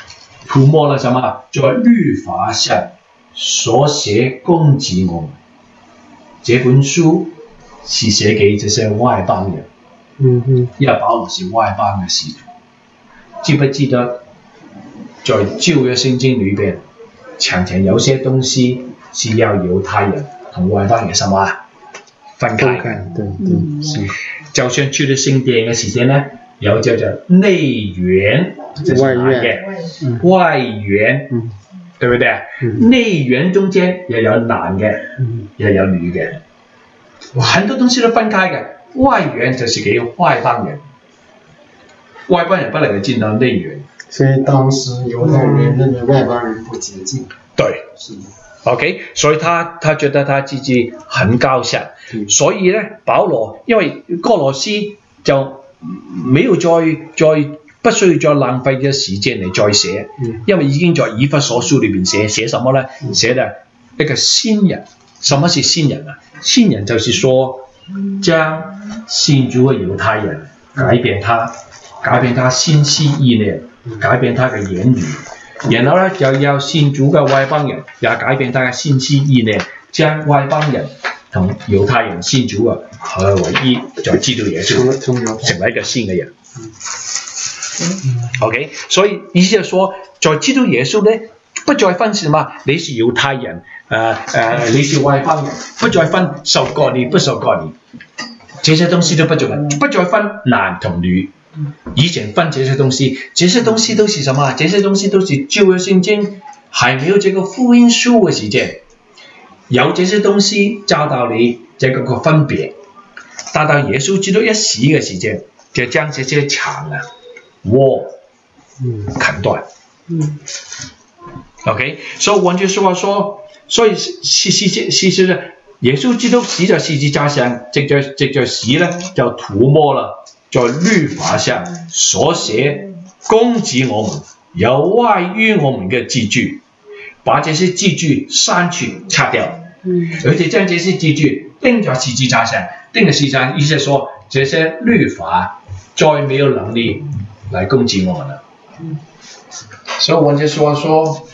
涂抹了什么？在律法上所寫攻擊我們。這本書是寫給這些外邦人。 嗯嗯。 因為保羅是外邦嘅使徒。記不記得在舊約聖經裏邊，常常有些東西是要猶太人同外邦人什麼分開嘅。 對對是。 就算去到聖殿嘅時間呢，有叫做內園， 外院， 嗯、外園，嗯、對不對？嗯、內園中間又有男嘅，嗯、又有女嘅，很多東西都分開嘅。外園就是給外邦人，外邦人不能夠進到內園。 所以當時猶太人認為外邦人不潔淨。 對，是的。OK， 所以他他覺得他自己很高尚，嗯、所以呢，保羅因為哥羅西就沒有再再不需要再浪費嘅時間嚟再寫，嗯、因為已經在以弗所書裏邊寫寫什麼呢？嗯、寫的一個新人，什麼是新人啊？新人就是說將信主嘅猶太人改變他，改變他心思意念，改變他嘅言語。然後呢，就要信主嘅外邦人，也改變他嘅心思意念，將外邦人同猶太人信主嘅合為一，在基督耶穌成為一個新嘅人。OK， 所以意思就說，在基督耶穌呢，不再分什麼，你是猶太人，誒、呃、誒、呃，你是外邦人，不再分受割禮不受割禮，這些東西都不再分，不再分男同女。以前分這些東西，這些東西都是什麼？這些東西都是舊約聖經還沒有這個福音書嘅時間，有這些東西教導你這個個分別。但到耶穌基督一死嘅時間，就將這些牆啊、窩砍斷。嗯、OK， 所以換句說話說，所以是是是是是耶穌基督死在十字架上，藉着藉着死呢，就塗抹了在律法上所寫攻擊我們、有壞於我們嘅字句，把這些字句刪去拆掉，嗯、而且將這些字句釘在十字架上，釘在十字架上，意思係說這些律法再沒有能力來攻擊我們了。嗯、所以換句話說，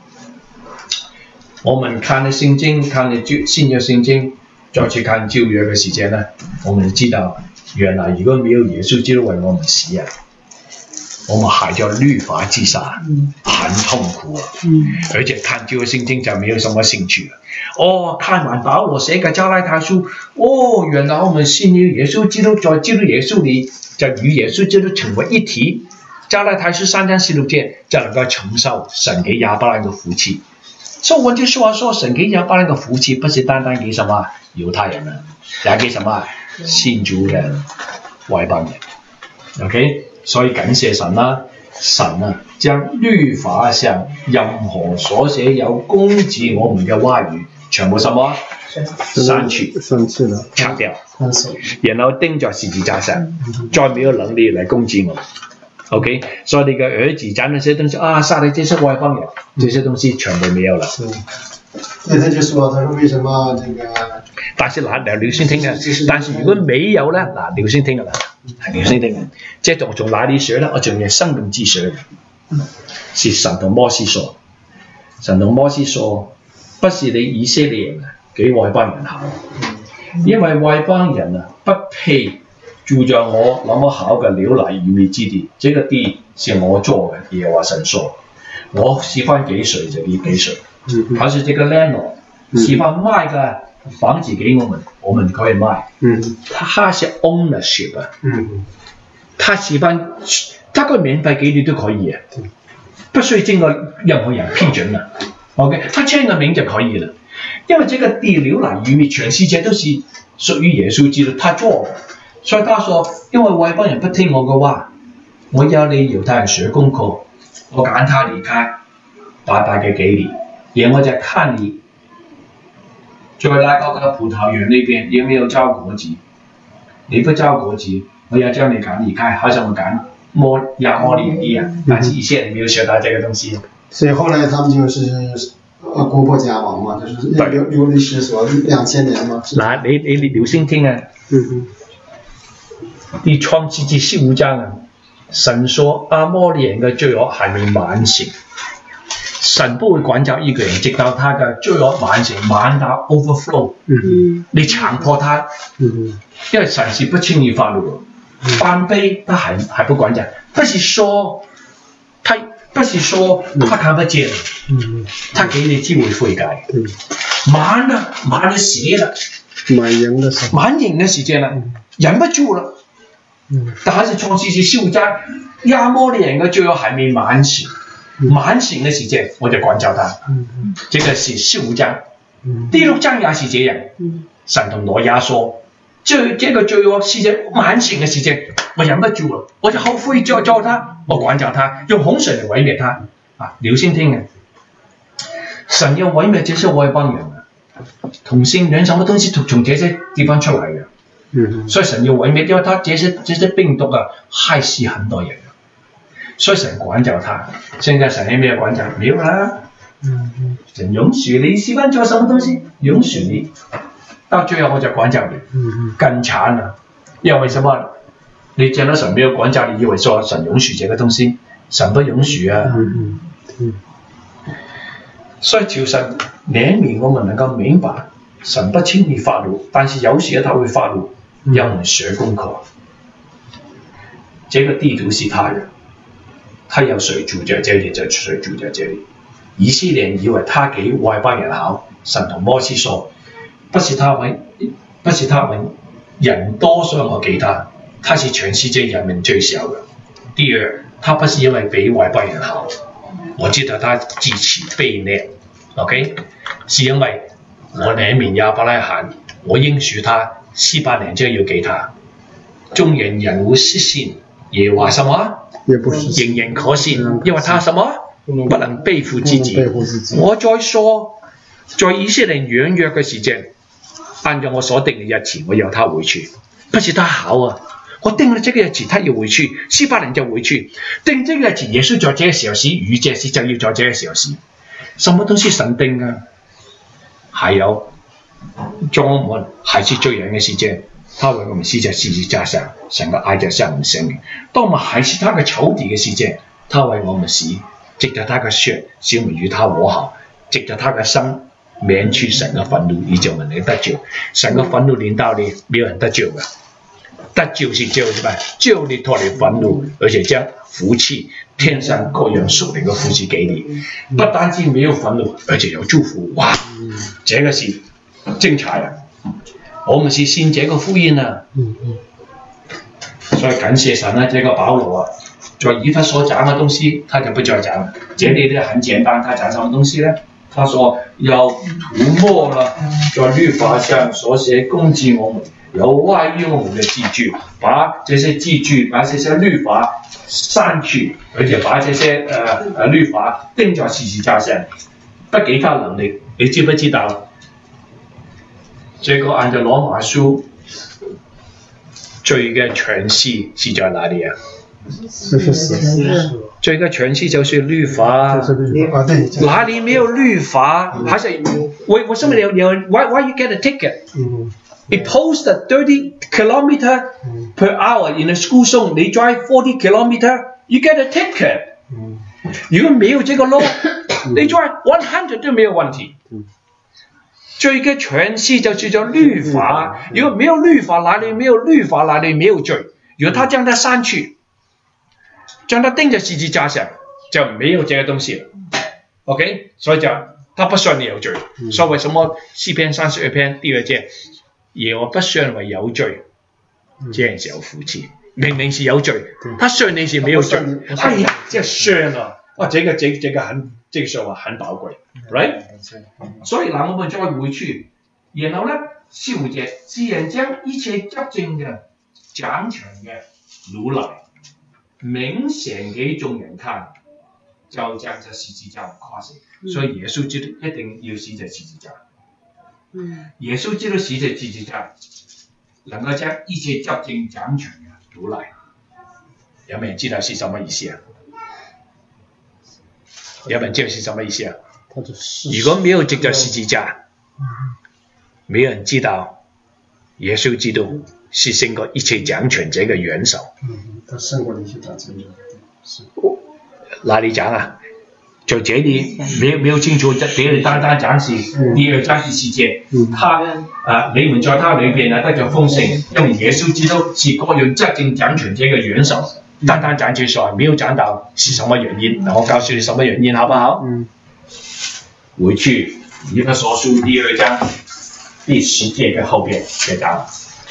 我們看了聖經，看了新約聖經，再去看舊約嘅時間呢，我們就知道。原來如果沒有耶穌基督為我們死啊，我們還在律法之下，很痛苦啊！嗯、而且看舊約聖經就沒有什麼興趣了。哦，看完保羅寫嘅加拉太書，哦，原來我們信於耶穌基督，在基督耶穌裏就與耶穌基督成為一體。加拉太書三章十六節就能夠承受神給亞伯蘭嘅福氣。所以換句話說，神給亞伯蘭嘅福氣不是單單給什麼猶太人啊，也給什麼信主嘅外邦人。OK， 所以感謝神啦，神啊將律法上任何所寫有攻擊我們嘅話語，全部什麼刪去、 刪去了、 拆掉，然後釘在十字架上，再沒有能力來攻擊我們。OK， 所以你嘅兒子講那些東西啊，殺了這些外邦人，這些東西全部沒有了。 對，他就說，他說為什麼這個？ 但是嗱，留留先聽啊！但是如果沒有咧，嗱，留先聽噶啦，留先聽嘅。即係從從哪裡學咧？我從嘅生命之學，是神同摩西說，神同摩西說，不是你以色列人啊，給外邦人行，因為外邦人啊不配住在我那麼好嘅流奶與蜜之地，這個地是我做嘅，耶和華神說，我喜歡給誰就給給誰，他是這個 landlord，喜歡賣嘅房子給我們，我們可以賣。嗯，他是 ownership 啊。嗯，他喜歡，他可以免費給你都可以啊，不需要經過任何人批准啊。OK， 他簽個名就可以了，因為這個地流奶與蜜，全世界都是屬於耶穌基督，他做的。所以他說，因為外邦人不聽我嘅話，我要你猶太人學功課，我趕他離開，白白嘅給你，然後我就看你。在拉高嘅葡萄園那邊有沒有招果子？你不招果子，我要將你趕離開，好像我趕摩亞摩利人一樣。但是以前你沒有學到這個東西。 所以後來他們就是呃國破家亡嘛，就是流流離失所兩千年嘛。 嗱，你你你留心聽啊。嗯嗯。啲創世記十五章啊， 神說阿摩利人嘅罪惡還未完成，神不會管教一個人，直到他嘅罪惡完成，滿到 overflow。嗯，你強迫他，嗯，因為神是不輕易發怒的，翻杯他還還不管教，不是說他不是說他看不見，嗯，他給你機會悔改，嗯，滿了滿了血了， 滿盈的時滿盈的時間了，忍不住了。嗯，但係創世記十五章，亞摩利人嘅罪惡還未完成，完成嘅時間我就管教他。嗯嗯，這個是十五章，嗯，第六章也是這樣。嗯，神同挪亞說，這這個罪惡時間完成嘅時間，我忍不住了，我就後悔再教他，我管教他，用洪水嚟毀滅他。啊，留心聽啊！神要毀滅這些外邦人啊，同性戀什麼東西從從這些地方出來嘅。嗯，所以神要毀滅，因為他這些這些病毒啊害死很多人，所以神管教他。現在神有沒有管教？沒有啦。嗯，神允許你喜歡做什麼東西，允許你，到最後我就管教你。嗯，更慘了，因為什麼？你見到神沒有管教你，以為說神允許這個東西，神不允許啊。嗯嗯，所以求神憐憫我們能夠明白，神不輕易發怒，但是有時他會發怒。讓我們學功課。這個地圖是他的，他有誰住在這裡就誰住在這裡。以色列人以為他給外邦人好，神同摩西說，不是他們，不是他們人多所以我給他，他是全世界人民最小的。第二，他不是因為比外邦人好，我知道他自持卑劣 ，OK， 是因為我憐憫亞伯拉罕，我應許他。四百年就要給他，眾人人無失信，耶和華什麼？人人可信，因為他什麼？不能背負自己。我再說，在以色列軟弱嘅時間，按照我所定嘅日子，我要他回去。不是他好啊，我定了這個日子，他要回去，四百年就回去。定這個日子，耶穌在這個時候死，逾這時就要在這個時候死。什麼東西神定啊？還有。在我們孩子罪人嘅時間，他為我們死在十字架上，神嘅愛就向我們顯明。當我們還是他嘅仇敵嘅時間，他為我們死，藉着他嘅血，使我們與他和好；藉着他嘅生，免去神嘅憤怒，以致我們能得救。神嘅憤怒臨到你，沒有人得救嘅。得救是救什麼？救你脫離憤怒，而且將福氣，天上各樣屬靈嘅福氣給你。不單止沒有憤怒，而且有祝福。哇！這個是。精彩啊！我們是信這個福音啊，嗯嗯，所以感謝神啊！這個保羅啊，在以弗所講嘅東西，他就不再講了。這裡呢很簡單，他講什麼東西呢？他說要塗抹了在律法上所寫攻擊我們、有壞於我們的字句，把這些字句、把這些律法刪去，而且把這些呃呃律法釘在十字架上，不給他能力。你知不知道？這個按照羅馬書罪嘅權勢是在哪裡啊？罪嘅權勢就是律法，哪裡沒有律法？還是為為什麼你有你有 why why you get a ticket? It posts a thirty kilometer per hour in a school zone. 你 drive forty kilometer, you get a ticket. 如果沒有這個 law，你 drive one hundred都沒有問題。罪嘅權勢就叫做律法，如果沒有律法，哪裡沒有律法，哪裡沒有罪。如果他將它刪去，將它釘在十字架上，就沒有這個東西。OK， 所以就他不算你有罪。嗯、所以為什麼詩篇三十二篇第二節，耶和華不算為有罪，這樣是有福氣。明明是有罪，他算你是沒有罪。哎呀，這算了。哇，這個這這個很，這個說話很寶貴 ，right？所以嗱，我們再回去，然後呢，十五節，詩人將一切執政嘅、掌權嘅擄來，明顯給眾人看，就將這十字架誇勝。嗯、所以耶穌知道一定要死在十字架。嗯、耶穌知道死在十字架，能夠將一切執政掌權嘅擄來，有冇人知道是什麼意思啊？有冇人知道是什麼意思啊？如果沒有藉着十字架，沒有人知道耶穌基督是胜過一切掌權者嘅元首。 嗯，他勝過了一切掌權者。是。 哪裡講啊？就這裡沒有沒有清楚，這裡單單講是第二章第四節，他啊，你們在他裏邊啊得着豐盛，因為耶穌基督是各樣執政掌權者嘅元首。單單講這說，沒有講到是什麼原因。我告訴你什麼原因，好不好？嗯。回去以弗所書第二章第十節嘅後邊嘅講。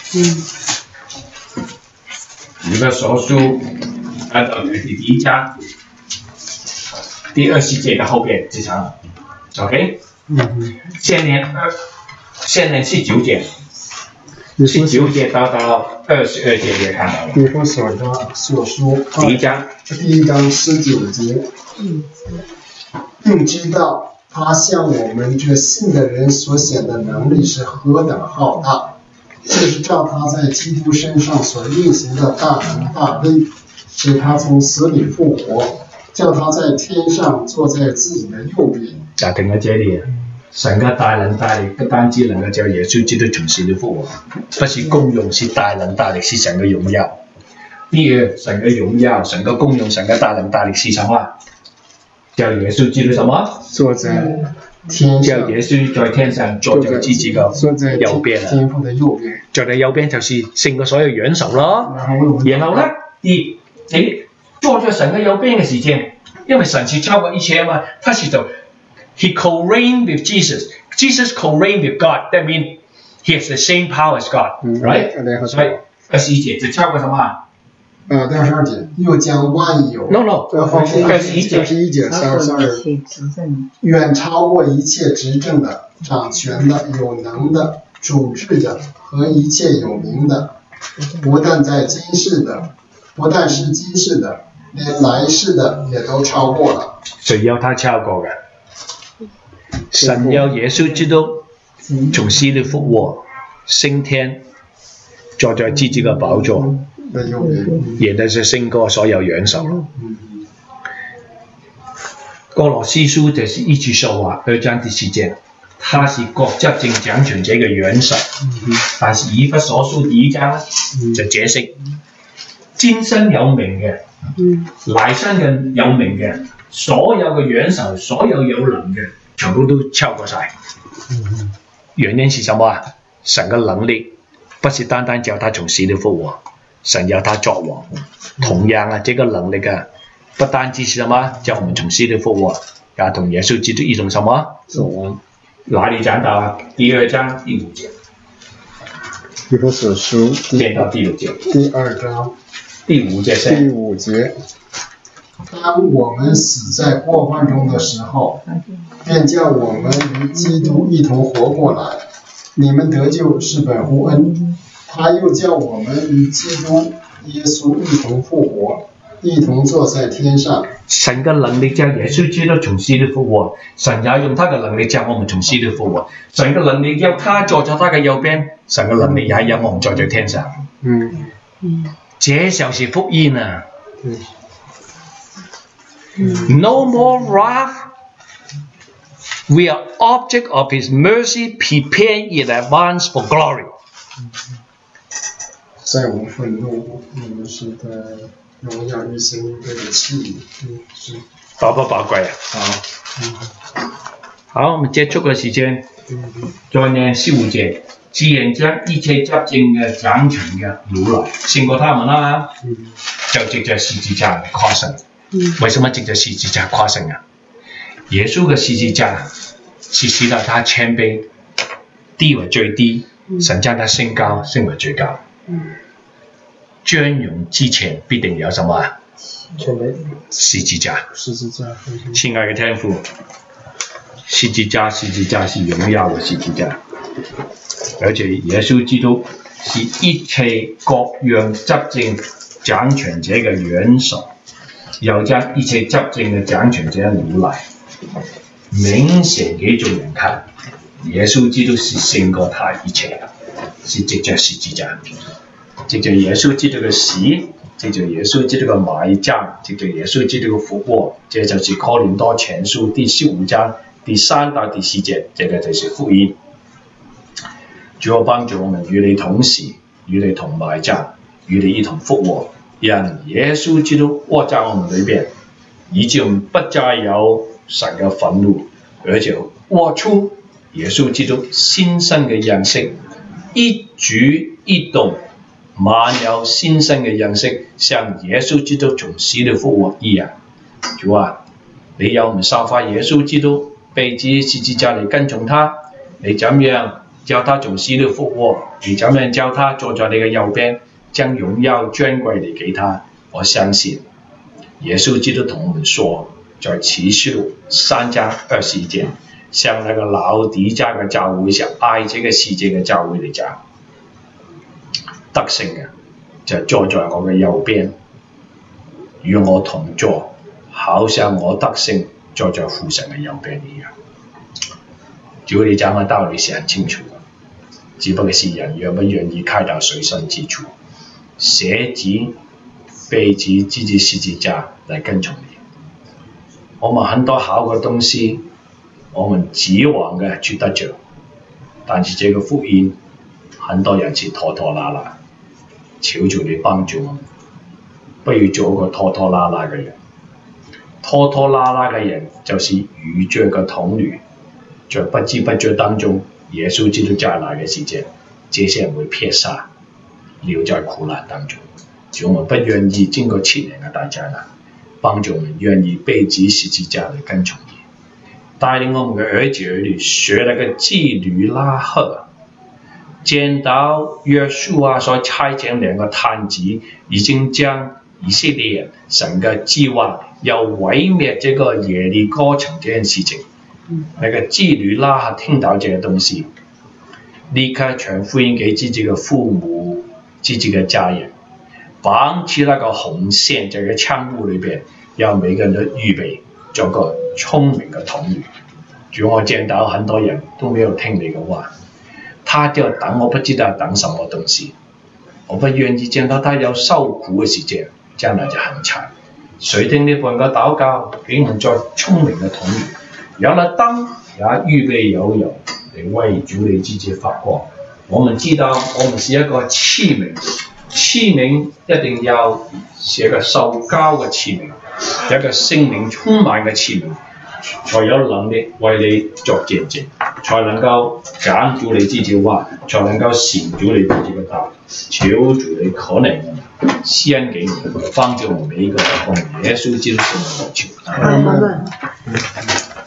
嗯。以弗所書按照第第一章。第二十節嘅後邊這場 ，OK？ 嗯，現年二，現年十九節，十九節到到二十二節也看到了。 以弗所所書第一章， 第一章十九節，嗯，并知道他向我們這信的人所顯的能力是何等浩大，就是照他在基督身上所運行的大能大力，使他從死裏復活。叫他在天上坐在自己的右邊。 就停喺這裡啊！神嘅大能大力不單止能夠叫耶穌基督從死裏復活，不是功用，是大能大力，是神嘅榮耀。第二，神嘅榮耀、神嘅功用、神嘅大能大力是什麼？叫耶穌基督什麼？ 坐在天上。 叫耶穌在天上坐在自己嘅右邊啊！ 天父的右邊。 坐在右邊就是勝過所有元首咯。然後咧，第你。坐在神嘅右邊嘅時間，因為神是超過一切啊嘛，他是就 He co-reign with Jesus，Jesus co-reign with God，that means he has the same power as God，right？、嗯、所以二十一節就超過什麼？ 呃，第二十二節又將萬有 ，no no，二十一節， 二十一節，二十二，遠超過一切執政的、掌權的、有能的、主治的和一切有名的，不但在今世的，不但是今世的。連來世的也都超過了。 誰有他超過嘅？神有耶穌基督從死裏復活，升天，坐在自己嘅寶座，也都是勝過所有元首。歌羅西書就是一句說話，二章第四節，他是各執政掌權者嘅元首。但是以弗所書第一章就解釋，今生有名嘅。來生嘅有名嘅，所有嘅元首，所有有能嘅，全部都超過晒。原因是什麼啊？神嘅能力不是單單叫他從死裏復活，神要他作王。同樣啊，這個能力啊，不單止是什麼叫我們從死裏復活，也同耶穌基督一種什麼作王。哪裡講到啊？第二章第五節。 以弗所書念到第六節。 第二章。 第五節， 第五節，當我們死在過犯中的時候，便叫我們與基督一同活過來。你們得救是本乎恩，他又叫我們與基督耶穌一同復活，一同坐在天上。 神嘅能力叫耶穌基督從死裏復活，神也用他嘅能力叫我們從死裏復活。神嘅能力要他坐在他嘅右邊，神嘅能力也有我們坐在天上。嗯嗯。這就是福音啊！嗯、No more wrath. We are object of His mercy, prepared in advance for glory. 再無憤怒，我們是在榮耀與生命的器皿。 寶不寶貴啊？好，嗯、好，我們結束嘅時間，再念十五節。既然將一切執政嘅掌權嘅擄來，勝過他們啦，就藉着十字架嚟誇勝。為什麼藉着十字架誇勝啊？耶穌嘅十字架是使到他謙卑，低為最低，神將他升高，升為最高。將榮之前必定有什麼啊？十字架。 十字架。 親愛嘅天父，十字架，十字架是榮耀嘅十字架。而且耶穌基督是一切各樣執政掌權者嘅元首，又將一切執政嘅掌權者擄來，明顯給眾人看，耶穌基督是勝過他一切，是藉着十字架，藉着耶穌基督嘅死，藉着耶穌基督嘅埋葬，藉着耶穌基督嘅復活，這就是哥林多前書第十五章第三到第四節，這個就是福音。主要幫助我們與你同時， 與你同埋葬，與你一同復活。因耶穌基督活在我們裏邊，已經不再有神嘅憤怒，而且活出耶穌基督新生嘅樣式，一舉一動滿有新生嘅樣式，像耶穌基督從死裏復活一樣。主啊，你有唔效法耶穌基督背起十字架嚟跟從他？你怎樣叫他從死裏復活？你怎樣叫他坐在你嘅右邊，將榮耀尊貴地給他？我相信耶穌基督同我們說，在啟示錄三章二十一節，向那個老底嘉嘅教會，向愛這個世界嘅教會嚟講，得勝嘅就坐在我嘅右邊，與我同坐，好像我得勝坐在父神嘅右邊一樣。主，你講嘅道理是很清楚的，只不過是人願不願意開到水深之處，捨己背起自己十字架來跟從你。我們很多好嘅東西，我們指望嘅去得着，但是這個福音很多人是拖拖拉拉，求主你幫助我們，不要做一個拖拖拉拉嘅人。拖拖拉拉嘅人就是愚拙嘅童女，在不知不覺當中，耶穌基督再來嘅時間，這些人會撇下，留在苦難當中。主，我們不願意經過七年嘅大災難，幫助我們願意背起十字架嚟跟從你，帶領我們嘅兒子兒女學那個妓女拉合，見到約書亞所差遣兩個探子已經將以色列人神嘅計劃要毀滅這個耶利哥城這件事情，那個妓女拉合聽到這個東西，立刻傳福音給自己嘅父母、自己嘅家人，綁起那個紅線，在個倉庫裏邊，要每個人都預備做個聰明嘅童女。主，我見到很多人都沒有聽你嘅話，他就等，我不知道等什麼東西，我不願意見到他有受苦嘅時間，將來就很慘。誰聽呢半個禱告，給我們做聰明嘅童女，有了燈也預備有油，嚟為主你自己發光。我們知道我們是一個器皿，器皿一定要是一個受膏嘅器皿，一個聖靈充滿嘅器皿，才有能力為你作見證，才能夠講主你自己話，才能夠行主你自己嘅道。求主你可能施恩給我們，幫助我們每一個人，奉耶穌基督聖名求。